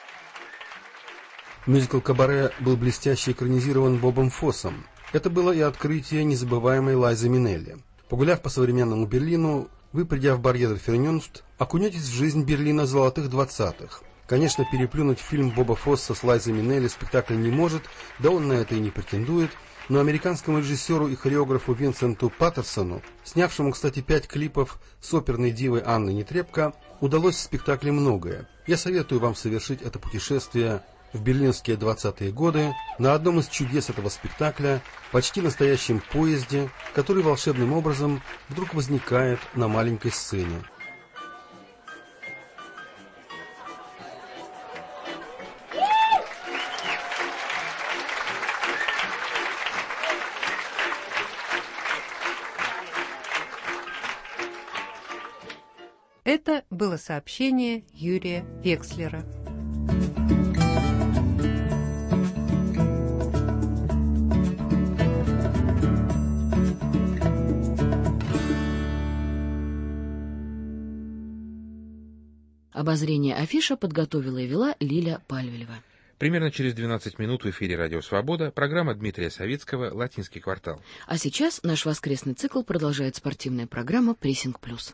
Мюзикл «Кабаре» был блестяще экранизирован Бобом Фоссом. Это было и открытие незабываемой Лайзы Минелли. Погуляв по современному Берлину, вы, придя в бар Едер Фернюнфт, окунетесь в жизнь Берлина золотых двадцатых. Конечно, переплюнуть фильм Боба Фосса с Лайзой Минелли спектакль не может, да он на это и не претендует, но американскому режиссеру и хореографу Винсенту Паттерсону, снявшему, кстати, пять клипов с оперной дивой Анны Нетребко, удалось в спектакле многое. Я советую вам совершить это путешествие в берлинские двадцатые годы на одном из чудес этого спектакля, почти настоящем поезде, который волшебным образом вдруг возникает на маленькой сцене. Это было сообщение Юрия Векслера. Обозрение афиша подготовила и вела Лиля Пальвелева. Примерно через двенадцать минут в эфире «Радио Свобода» программа Дмитрия Савицкого «Латинский квартал». А сейчас наш воскресный цикл продолжает спортивная программа «Прессинг плюс».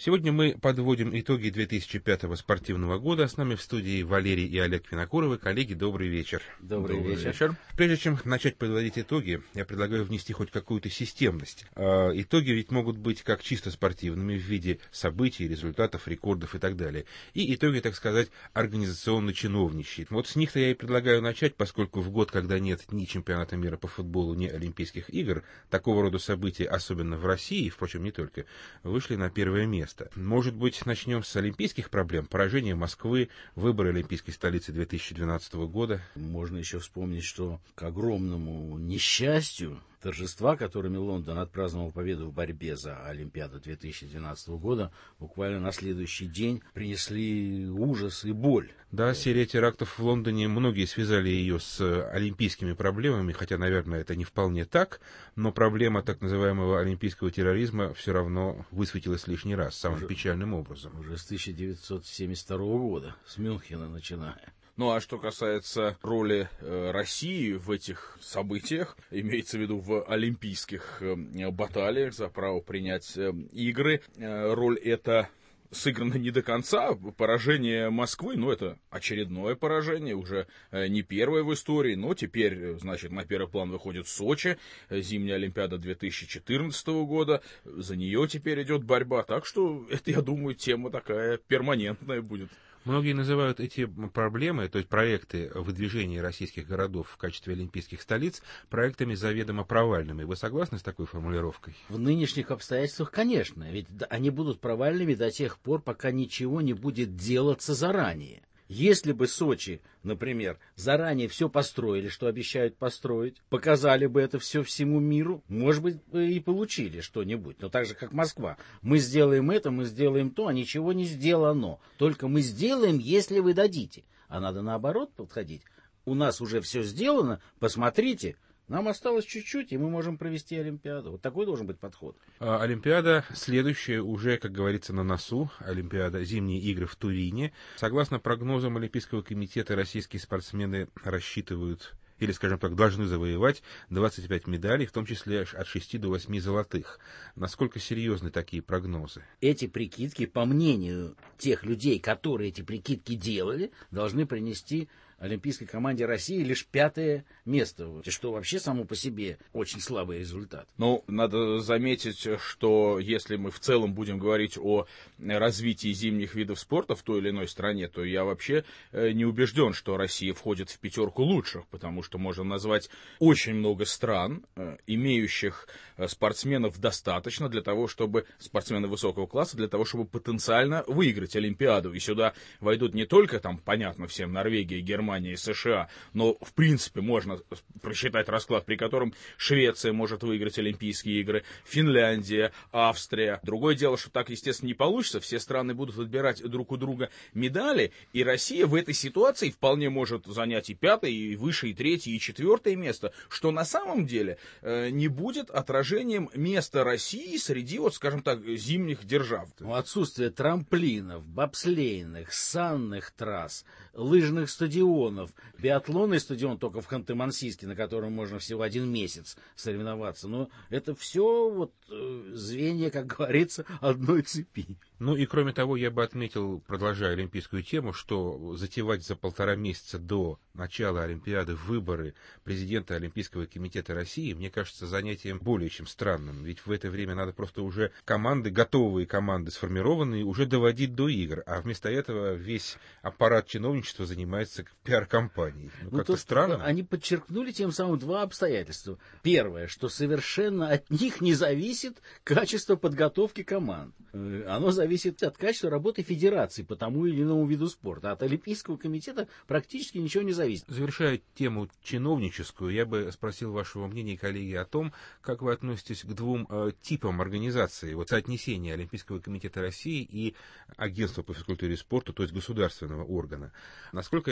Сегодня мы подводим итоги две тысячи пятого спортивного года. С нами в студии Валерий и Олег Винокуровы. Коллеги, добрый вечер. Добрый, добрый вечер. вечер. Прежде чем начать подводить итоги, я предлагаю внести хоть какую-то системность. Э, итоги ведь могут быть как чисто спортивными в виде событий, результатов, рекордов и так далее. И итоги, так сказать, организационно-чиновничьи. Вот с них-то я и предлагаю начать, поскольку в год, когда нет ни чемпионата мира по футболу, ни Олимпийских игр, такого рода события, особенно в России, впрочем, не только, вышли на первое место. Может быть, начнем с олимпийских проблем? Поражение Москвы, выборы олимпийской столицы две тысячи двенадцатого года. Можно еще вспомнить, что к огромному несчастью торжества, которыми Лондон отпраздновал победу в борьбе за Олимпиаду две тысячи двенадцатого года, буквально на следующий день принесли ужас и боль. Да, серия терактов в Лондоне, многие связали ее с олимпийскими проблемами, хотя, наверное, это не вполне так, но проблема так называемого олимпийского терроризма все равно высветилась лишний раз, самым уже, печальным образом. Уже с тысяча девятьсот семьдесят второго года, с Мюнхена начиная. Ну а что касается роли э, России в этих событиях, имеется в виду в олимпийских э, баталиях за право принять э, игры, э, роль эта сыграна не до конца. Поражение Москвы, ну это очередное поражение, уже э, не первое в истории, но теперь, значит, на первый план выходит Сочи, э, зимняя Олимпиада две тысячи четырнадцатого года, за нее теперь идет борьба, так что это, я думаю, тема такая перманентная будет. Многие называют эти проблемы, то есть проекты выдвижения российских городов в качестве олимпийских столиц, проектами заведомо провальными. Вы согласны с такой формулировкой? В нынешних обстоятельствах, конечно. Ведь они будут провальными до тех пор, пока ничего не будет делаться заранее. Если бы Сочи, например, заранее все построили, что обещают построить, показали бы это все всему миру, может быть, и получили что-нибудь. Но так же, как Москва. Мы сделаем это, мы сделаем то, а ничего не сделано. Только мы сделаем, если вы дадите. А надо наоборот подходить. У нас уже все сделано, посмотрите. Нам осталось чуть-чуть, и мы можем провести Олимпиаду. Вот такой должен быть подход. А, Олимпиада следующая уже, как говорится, на носу. Олимпиада, зимние игры в Турине. Согласно прогнозам Олимпийского комитета, российские спортсмены рассчитывают, или, скажем так, должны завоевать двадцать пять медалей, в том числе от шести до восьми золотых. Насколько серьезны такие прогнозы? Эти прикидки, по мнению тех людей, которые эти прикидки делали, должны принести олимпийской команде России лишь пятое место, что вообще само по себе очень слабый результат. Ну, надо заметить, что если мы в целом будем говорить о развитии зимних видов спорта в той или иной стране, то я вообще не убежден, что Россия входит в пятерку лучших, потому что можно назвать очень много стран, имеющих спортсменов достаточно для того, чтобы спортсмены высокого класса, для того, чтобы потенциально выиграть Олимпиаду. И сюда войдут не только, там, понятно всем, Норвегия, Германия, Германия и США, но в принципе можно просчитать расклад, при котором Швеция может выиграть Олимпийские игры, Финляндия, Австрия. Другое дело, что так, естественно, не получится, все страны будут отбирать друг у друга медали, и Россия в этой ситуации вполне может занять и пятое, и выше, и третье, и четвертое место, что на самом деле э, не будет отражением места России среди, вот, скажем так, зимних держав. Отсутствие трамплинов, бобслейных, санных трасс, лыжных стадионов, биатлонный стадион только в Ханты-Мансийске, на котором можно всего один месяц соревноваться. Но это все вот звенья, как говорится, одной цепи. Ну и кроме того, я бы отметил, продолжая олимпийскую тему, что затевать за полтора месяца до начала Олимпиады выборы президента Олимпийского комитета России, мне кажется, занятием более чем странным. Ведь в это время надо просто уже команды, готовые команды, сформированные, уже доводить до игр. А вместо этого весь аппарат чиновничества занимается пиар-компанией. Ну, ну, как-то странно. Они подчеркнули тем самым два обстоятельства. Первое, что совершенно от них не зависит качество подготовки команд. Оно зависит от качества работы федерации по тому или иному виду спорта. От Олимпийского комитета практически ничего не зависит. Завершая тему чиновническую, я бы спросил вашего мнения, коллеги, о том, как вы относитесь к двум э, типам организации, вот соотнесения Олимпийского комитета России и Агентства по физкультуре и спорту, то есть государственного органа. Насколько я знаю,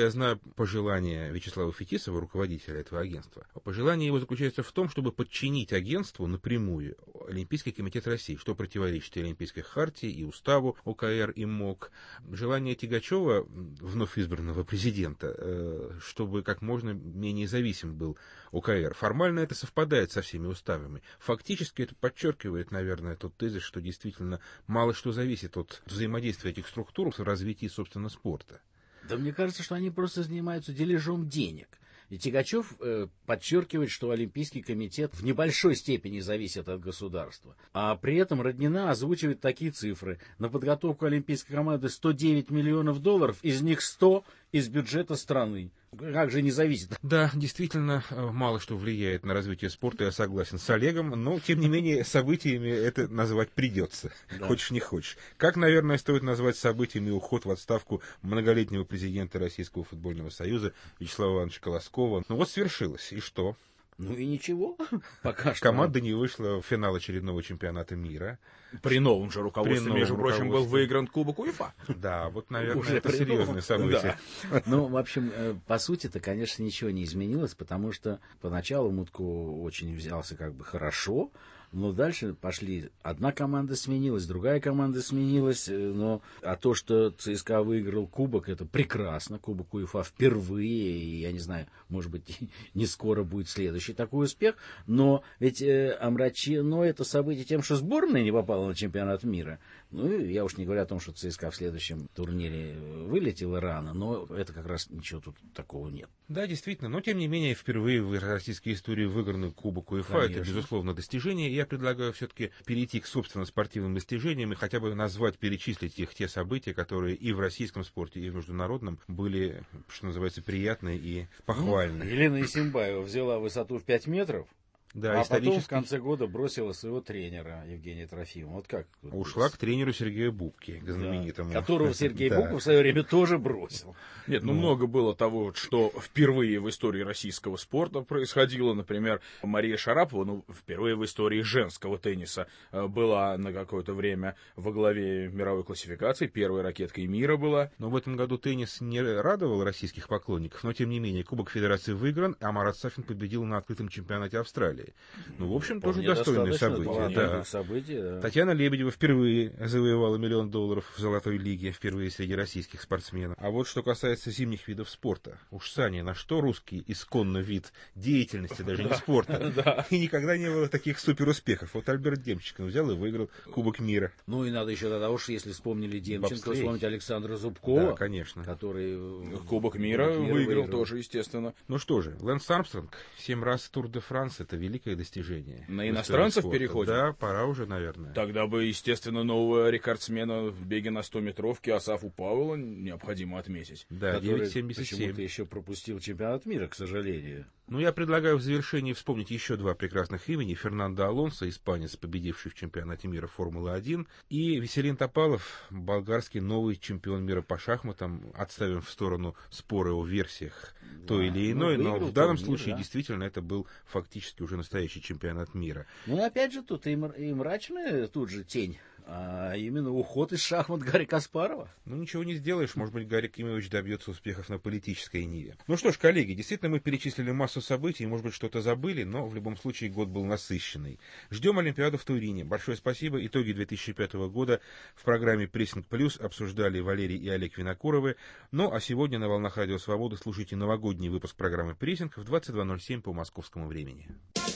пожелание Вячеслава Фетисова, руководителя этого агентства. Пожелание его заключается в том, чтобы подчинить агентству напрямую Олимпийский комитет России, что противоречит и Олимпийской хартии, и уставу ОКР и МОК. Желание Тягачева, вновь избранного президента, чтобы как можно менее зависим был ОКР. Формально это совпадает со всеми уставами. Фактически это подчеркивает, наверное, тот тезис, что действительно мало что зависит от взаимодействия этих структур в развитии, собственно, спорта. Да мне кажется, что они просто занимаются дележом денег. И Тягачев э, подчеркивает, что Олимпийский комитет в небольшой степени зависит от государства. А при этом Роднина озвучивает такие цифры. На подготовку олимпийской команды сто девять миллионов долларов, из них сто из бюджета страны. Как же не зависит? Да, действительно, мало что влияет на развитие спорта, я согласен с Олегом, но, тем не менее, событиями это назвать придется, да. Хочешь не хочешь. Как, наверное, стоит назвать событиями уход в отставку многолетнего президента Российского футбольного союза Вячеслава Ивановича Колоскова. Ну вот свершилось, и что? Ну и ничего, пока что. Команда не вышла в финал очередного чемпионата мира. При новом же руководстве, новом между прочим, был руководстве. выигран Кубок УЕФА. Да, вот, наверное, Уже это серьезное событие. Да. Ну, в общем, по сути-то, конечно, ничего не изменилось, потому что поначалу Мутко очень взялся как бы хорошо, но дальше пошли, одна команда сменилась, другая команда сменилась, но а то, что ЦСКА выиграл Кубок, это прекрасно, Кубок УЕФА впервые, и я не знаю, может быть, не скоро будет следующий такой успех, но ведь э, омрачено это событие тем, что сборная не попала на чемпионат мира. Ну, я уж не говорю о том, что ЦСКА в следующем турнире вылетела рано, но это как раз ничего тут такого нет. Да, действительно, но тем не менее впервые в российской истории выигранный Кубок УЕФА, конечно. Это, безусловно, достижение. Я предлагаю все-таки перейти к собственно спортивным достижениям и хотя бы назвать, перечислить их те события, которые и в российском спорте, и в международном были, что называется, приятные и похвальные. Ну, Елена Исимбаева взяла высоту в пять метров. Да, а потом в конце года бросила своего тренера Евгения Трофимова. Вот как? Ушла к тренеру Сергею Бубке, к знаменитому. Да, которого Сергей да. Бубка в свое время тоже бросил. Нет, ну, ну много было того, что впервые в истории российского спорта происходило. Например, Мария Шарапова, ну, впервые в истории женского тенниса была на какое-то время во главе мировой классификации. Первой ракеткой мира была. Но в этом году теннис не радовал российских поклонников. Но, тем не менее, Кубок Федерации выигран, а Марат Сафин победил на открытом чемпионате Австралии. Ну, в общем, тоже достойное событие. Да. событий, да. Татьяна Лебедева впервые завоевала миллион долларов в Золотой лиге, впервые среди российских спортсменов. А вот что касается зимних видов спорта. Уж, Саня, на что русский исконно вид деятельности, даже не спорта? И никогда не было таких суперуспехов. Вот Альберт Демченко взял и выиграл Кубок мира. Ну и надо еще тогда уж, если вспомнили Демченко, вспомнить Александра Зубкова. Да, конечно. Который Кубок мира выиграл тоже, естественно. Ну что же, Лэнс Армстронг, семь раз Тур де Франс, это великое достижение. На иностранцев переходим? Да, пора уже, наверное. Тогда бы, естественно, нового рекордсмена в беге на сто метровке Асафу Пауэлла необходимо отметить. Да, девять семьдесят семь. Почему-то еще пропустил чемпионат мира, к сожалению. Ну, я предлагаю в завершении вспомнить еще два прекрасных имени. Фернандо Алонсо, испанец, победивший в чемпионате мира Формулы один, и Веселин Топалов, болгарский новый чемпион мира по шахматам. Отставим в сторону споры о версиях да, той или иной, ну, но в данном турнир, случае да. действительно это был фактически уже настоящий чемпионат мира. Ну, опять же, тут и, мр- и мрачная тут же тень, а именно уход из шахмат Гарри Каспарова. Ну, ничего не сделаешь, может быть, Гарри Кимович добьется успехов на политической ниве. Ну что ж, коллеги, действительно мы перечислили массу событий, может быть, что-то забыли, но в любом случае год был насыщенный. Ждем Олимпиаду в Турине. Большое спасибо. Итоги две тысячи пятого года в программе «Прессинг Плюс» обсуждали Валерий и Олег Винокуровы. Ну, а сегодня на волнах Радио Свобода слушайте новогодний выпуск программы «Прессинг» в двадцать два ноль семь по московскому времени.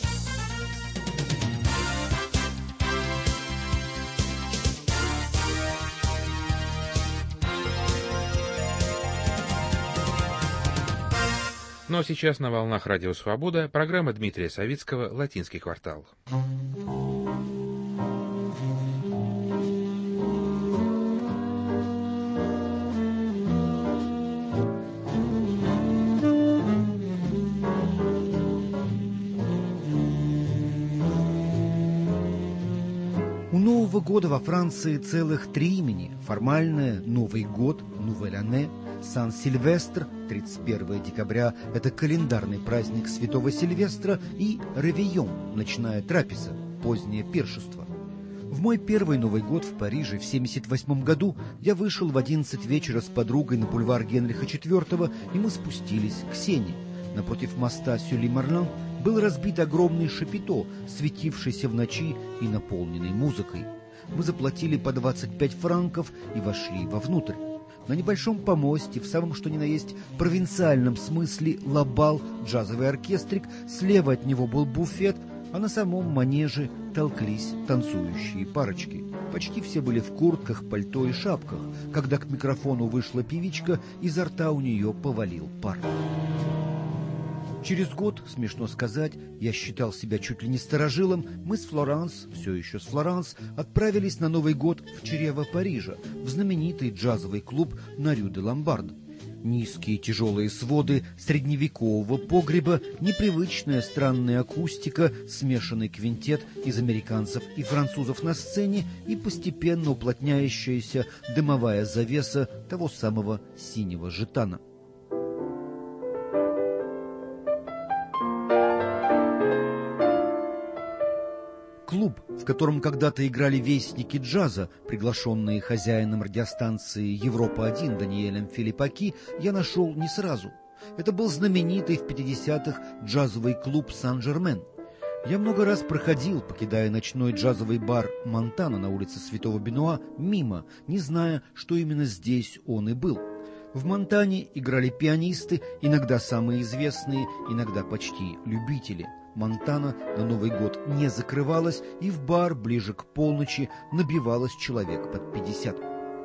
Ну а сейчас на волнах Радио Свобода программа Дмитрия Савицкого «Латинский квартал». У Нового года во Франции целых три имени. Формальное «Новый год», «Нувель-Ане», Сан-Сильвестр, тридцать первого декабря – это календарный праздник Святого Сильвестра, и Ревийон, ночная трапеза, позднее пиршество. В мой первый Новый год в Париже в семьдесят восьмом году я вышел в одиннадцать вечера с подругой на бульвар Генриха четвёртого, и мы спустились к Сене. Напротив моста Сюли-Марлен был разбит огромный шапито, светившийся в ночи и наполненный музыкой. Мы заплатили по двадцать пять франков и вошли вовнутрь. На небольшом помосте, в самом что ни на есть провинциальном смысле, лобал джазовый оркестрик, слева от него был буфет, а на самом манеже толклись танцующие парочки. Почти все были в куртках, пальто и шапках. Когда к микрофону вышла певичка, изо рта у нее повалил пар. Через год, смешно сказать, я считал себя чуть ли не старожилом, мы с Флоранс, все еще с Флоранс, отправились на Новый год в чрево Парижа, в знаменитый джазовый клуб на Рю-де-Ломбард. Низкие тяжелые своды средневекового погреба, непривычная странная акустика, смешанный квинтет из американцев и французов на сцене и постепенно уплотняющаяся дымовая завеса того самого синего жетана. Клуб, в котором когда-то играли вестники джаза, приглашенные хозяином радиостанции «Европа-один» Даниэлем Филиппаки, я нашел не сразу. Это был знаменитый в пятидесятых джазовый клуб «Сан-Жермен». Я много раз проходил, покидая ночной джазовый бар «Монтана» на улице Святого Бенуа, мимо, не зная, что именно здесь он и был. В «Монтане» играли пианисты, иногда самые известные, иногда почти любители. «Монтана» на Новый год не закрывалась, и в бар ближе к полночи набивалось человек под пятьдесят.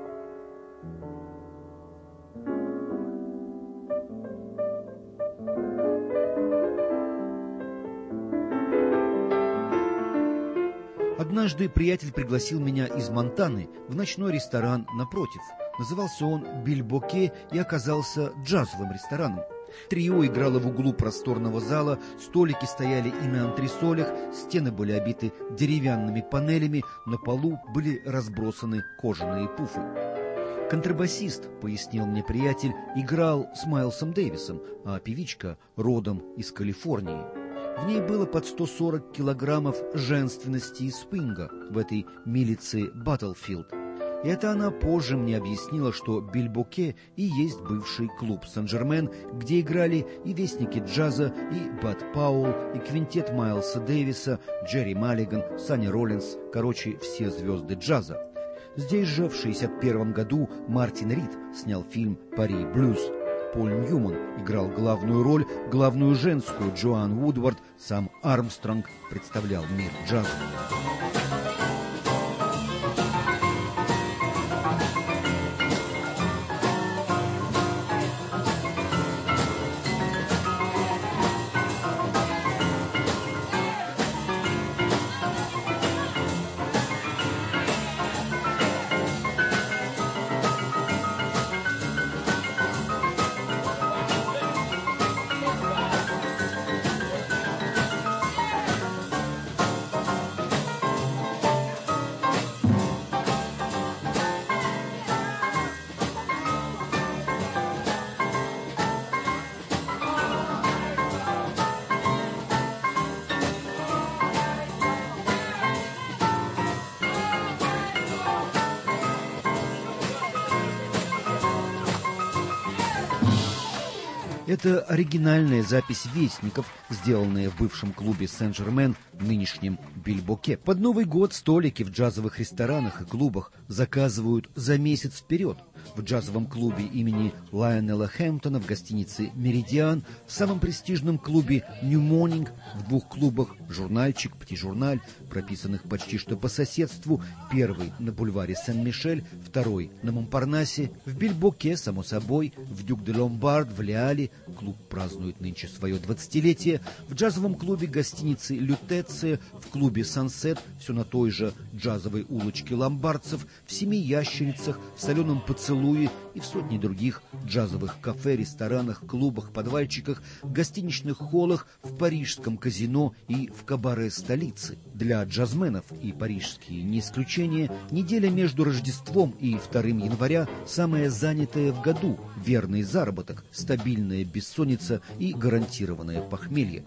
Однажды приятель пригласил меня из Монтаны в ночной ресторан напротив. Назывался он «Бильбоке» и оказался джазовым рестораном. Трио играло в углу просторного зала, столики стояли и на антресолях, стены были обиты деревянными панелями, на полу были разбросаны кожаные пуфы. Контрабасист, пояснил мне приятель, играл с Майлсом Дэвисом, а певичка родом из Калифорнии. В ней было под сто сорок килограммов женственности и свинга в этой милиции Баттлфилд. И это она позже мне объяснила, что Бильбоке и есть бывший клуб Сан-Жермен, где играли и вестники джаза, и Бад Пауэлл, и квинтет Майлса Дэвиса, Джерри Маллиган, Санни Роллинс, короче, все звезды джаза. Здесь же в шестьдесят первом году Мартин Рид снял фильм «Пари Блюз». Поль Ньюман играл главную роль, главную женскую Джоан Вудвард, сам Армстронг представлял мир джаза. Это оригинальная запись вестников, сделанная в бывшем клубе Сен-Жермен, нынешнем Бильбоке. Под Новый год столики в джазовых ресторанах и клубах заказывают за месяц вперед. В джазовом клубе имени Лайонела Хэмптона, в гостинице «Меридиан», в самом престижном клубе «Нью Монинг», в двух клубах «Журнальчик», «Пти-журналь», прописанных почти что по соседству, первый на бульваре Сен-Мишель, второй на Монпарнасе, в Бильбоке, само собой, в Дюк-де-Ломбард, в Леале, клуб празднует нынче свое двадцатилетие, в джазовом клубе гостиницы «Лютеция», в клубе «Сансет», все на той же джазовой улочке ломбардцев, в «Семи ящерицах», в «Соленом поцелуе» и в сотне других джазовых кафе, ресторанах, клубах, подвальчиках, гостиничных холлах, в парижском казино и в кабаре столицы. Для джазменов, и парижские не исключение, неделя между Рождеством и вторым января самая занятая в году, верный заработок, стабильная бессонница и гарантированное похмелье.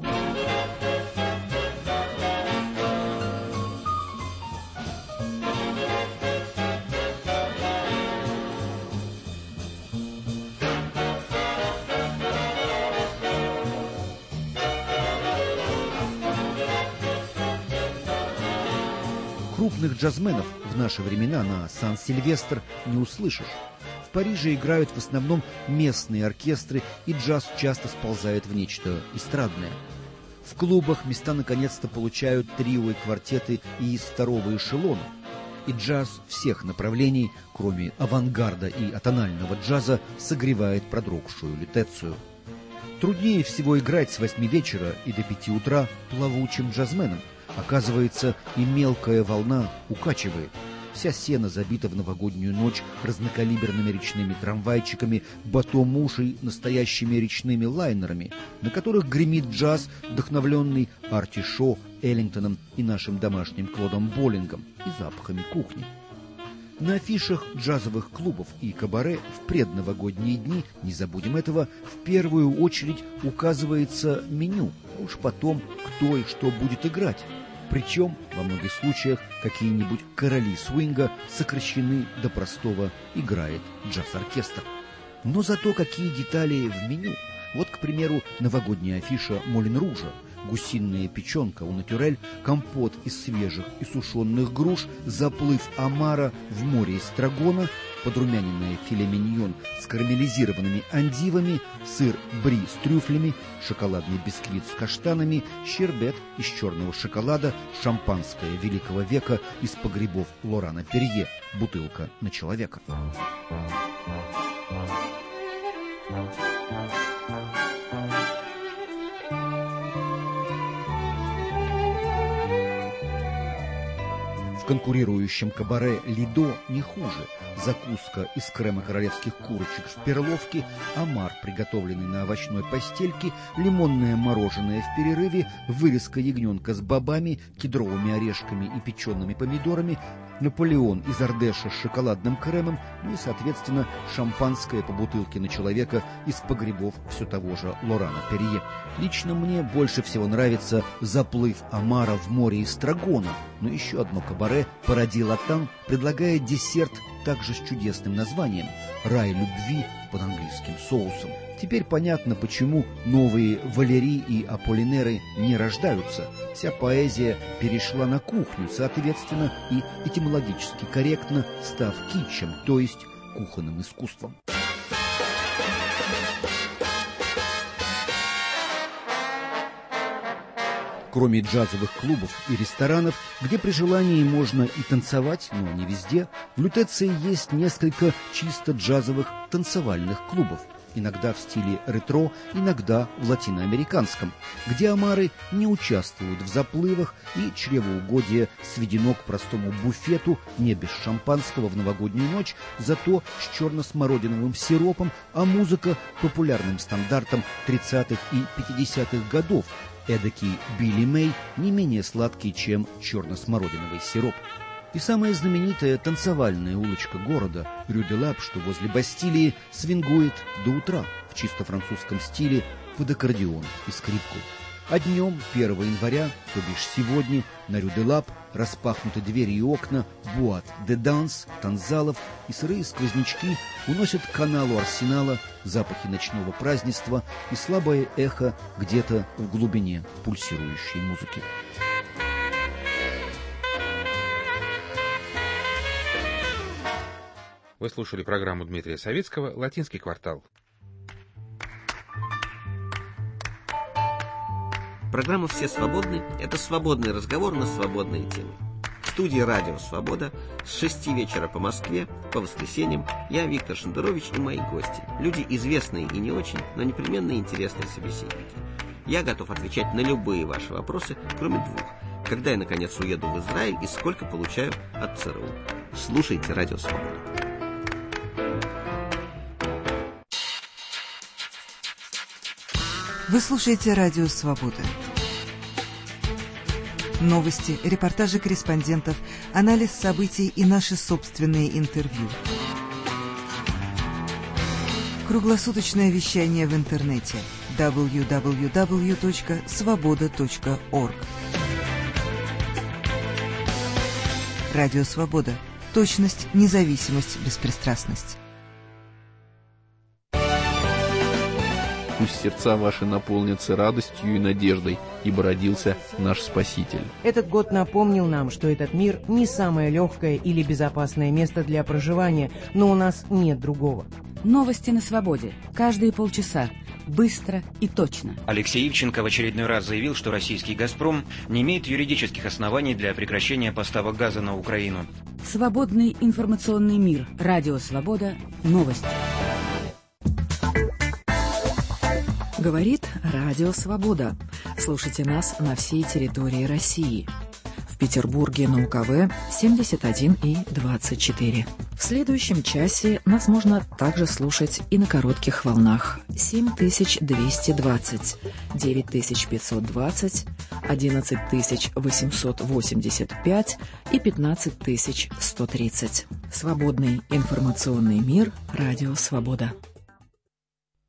Крупных джазменов в наши времена на Сан-Сильвестр не услышишь. В Париже играют в основном местные оркестры, и джаз часто сползает в нечто эстрадное. В клубах места наконец-то получают трио и квартеты из второго эшелона. И джаз всех направлений, кроме авангарда и атонального джаза, согревает продрогшую лютецию. Труднее всего играть с восьми вечера и до пяти утра плавучим джазменом. Оказывается, и мелкая волна укачивает. Вся сцена забита в новогоднюю ночь разнокалиберными речными трамвайчиками, батомушей, настоящими речными лайнерами, на которых гремит джаз, вдохновленный Арти Шо, Эллингтоном и нашим домашним Клодом Боллингом, и запахами кухни. На афишах джазовых клубов и кабаре в предновогодние дни, не забудем этого, в первую очередь указывается меню, уж потом кто и что будет играть. Причем, во многих случаях, какие-нибудь короли свинга сокращены до простого «играет джаз-оркестр». Но зато какие детали в меню. Вот, к примеру, новогодняя афиша «Молин Ружа», гусиная печенка у натюрель, компот из свежих и сушеных груш, заплыв омара в море эстрагона, подрумяненное филе миньон с карамелизированными андивами, сыр бри с трюфлями, шоколадный бисквит с каштанами, щербет из черного шоколада, шампанское великого века из погребов Лорана Перье, бутылка на человека. В конкурирующем кабаре «Лидо» не хуже. Закуска из крема королевских курочек в перловке, омар, приготовленный на овощной постельке, лимонное мороженое в перерыве, вырезка ягненка с бобами, кедровыми орешками и печеными помидорами, Наполеон из Ардеша с шоколадным кремом, ну и, соответственно, шампанское по бутылке на человека из погребов все того же Лорана Перье. Лично мне больше всего нравится заплыв омара в море эстрагона, но еще одно кабаре «Паради Латан» предлагает десерт также с чудесным названием «Рай любви» под английским соусом. Теперь понятно, почему новые Валери и Аполлинеры не рождаются. Вся поэзия перешла на кухню, соответственно, и этимологически корректно став китчем, то есть кухонным искусством. Кроме джазовых клубов и ресторанов, где при желании можно и танцевать, но не везде, в Лютеции есть несколько чисто джазовых танцевальных клубов. Иногда в стиле ретро, иногда в латиноамериканском, где омары не участвуют в заплывах и чревоугодие сведено к простому буфету, не без шампанского в новогоднюю ночь, зато с черно-смородиновым сиропом, а музыка популярным стандартом тридцатых и пятидесятых годов. Эдакий Билли Мэй не менее сладкий, чем черно-смородиновый сироп. И самая знаменитая танцевальная улочка города, Рю-де-Лап, что возле Бастилии, свингует до утра в чисто французском стиле под аккордеон и скрипку. А днем, первого января, то бишь сегодня, на Рю-де-Лап распахнуты двери и окна, буат де данс, танцзалов и сырые сквознячки уносят к каналу Арсенала запахи ночного празднества и слабое эхо где-то в глубине пульсирующей музыки. Вы слушали программу Дмитрия Савицкого «Латинский квартал». Программа «Все свободны» — это свободный разговор на свободные темы. В студии «Радио Свобода» с шести вечера по Москве, по воскресеньям, я, Виктор Шендерович, и мои гости. Люди известные и не очень, но непременно интересные собеседники. Я готов отвечать на любые ваши вопросы, кроме двух. Когда я, наконец, уеду в Израиль и сколько получаю от ЦРУ. Слушайте «Радио Свобода». Вы слушаете «Радио Свобода». Новости, репортажи корреспондентов, анализ событий и наши собственные интервью. Круглосуточное вещание в интернете дабл ю дабл ю дабл ю точка свобода точка орг. Радио Свобода. Точность, независимость, беспристрастность. Пусть сердца ваши наполнятся радостью и надеждой, ибо родился наш Спаситель. Этот год напомнил нам, что этот мир не самое легкое или безопасное место для проживания, но у нас нет другого. Новости на свободе. Каждые полчаса. Быстро и точно. Алексей Ивченко в очередной раз заявил, что российский «Газпром» не имеет юридических оснований для прекращения поставок газа на Украину. Свободный информационный мир. Радио «Свобода». Новости. Говорит Радио Свобода. Слушайте нас на всей территории России. В Петербурге на УКВ семьдесят один и двадцать четыре. В следующем часе нас можно также слушать и на коротких волнах семь тысяч двести двадцать, девять тысяч пятьсот двадцать, одиннадцать тысяч восемьсот восемьдесят пять и пятнадцать тысяч сто тридцать. Свободный информационный мир. Радио Свобода.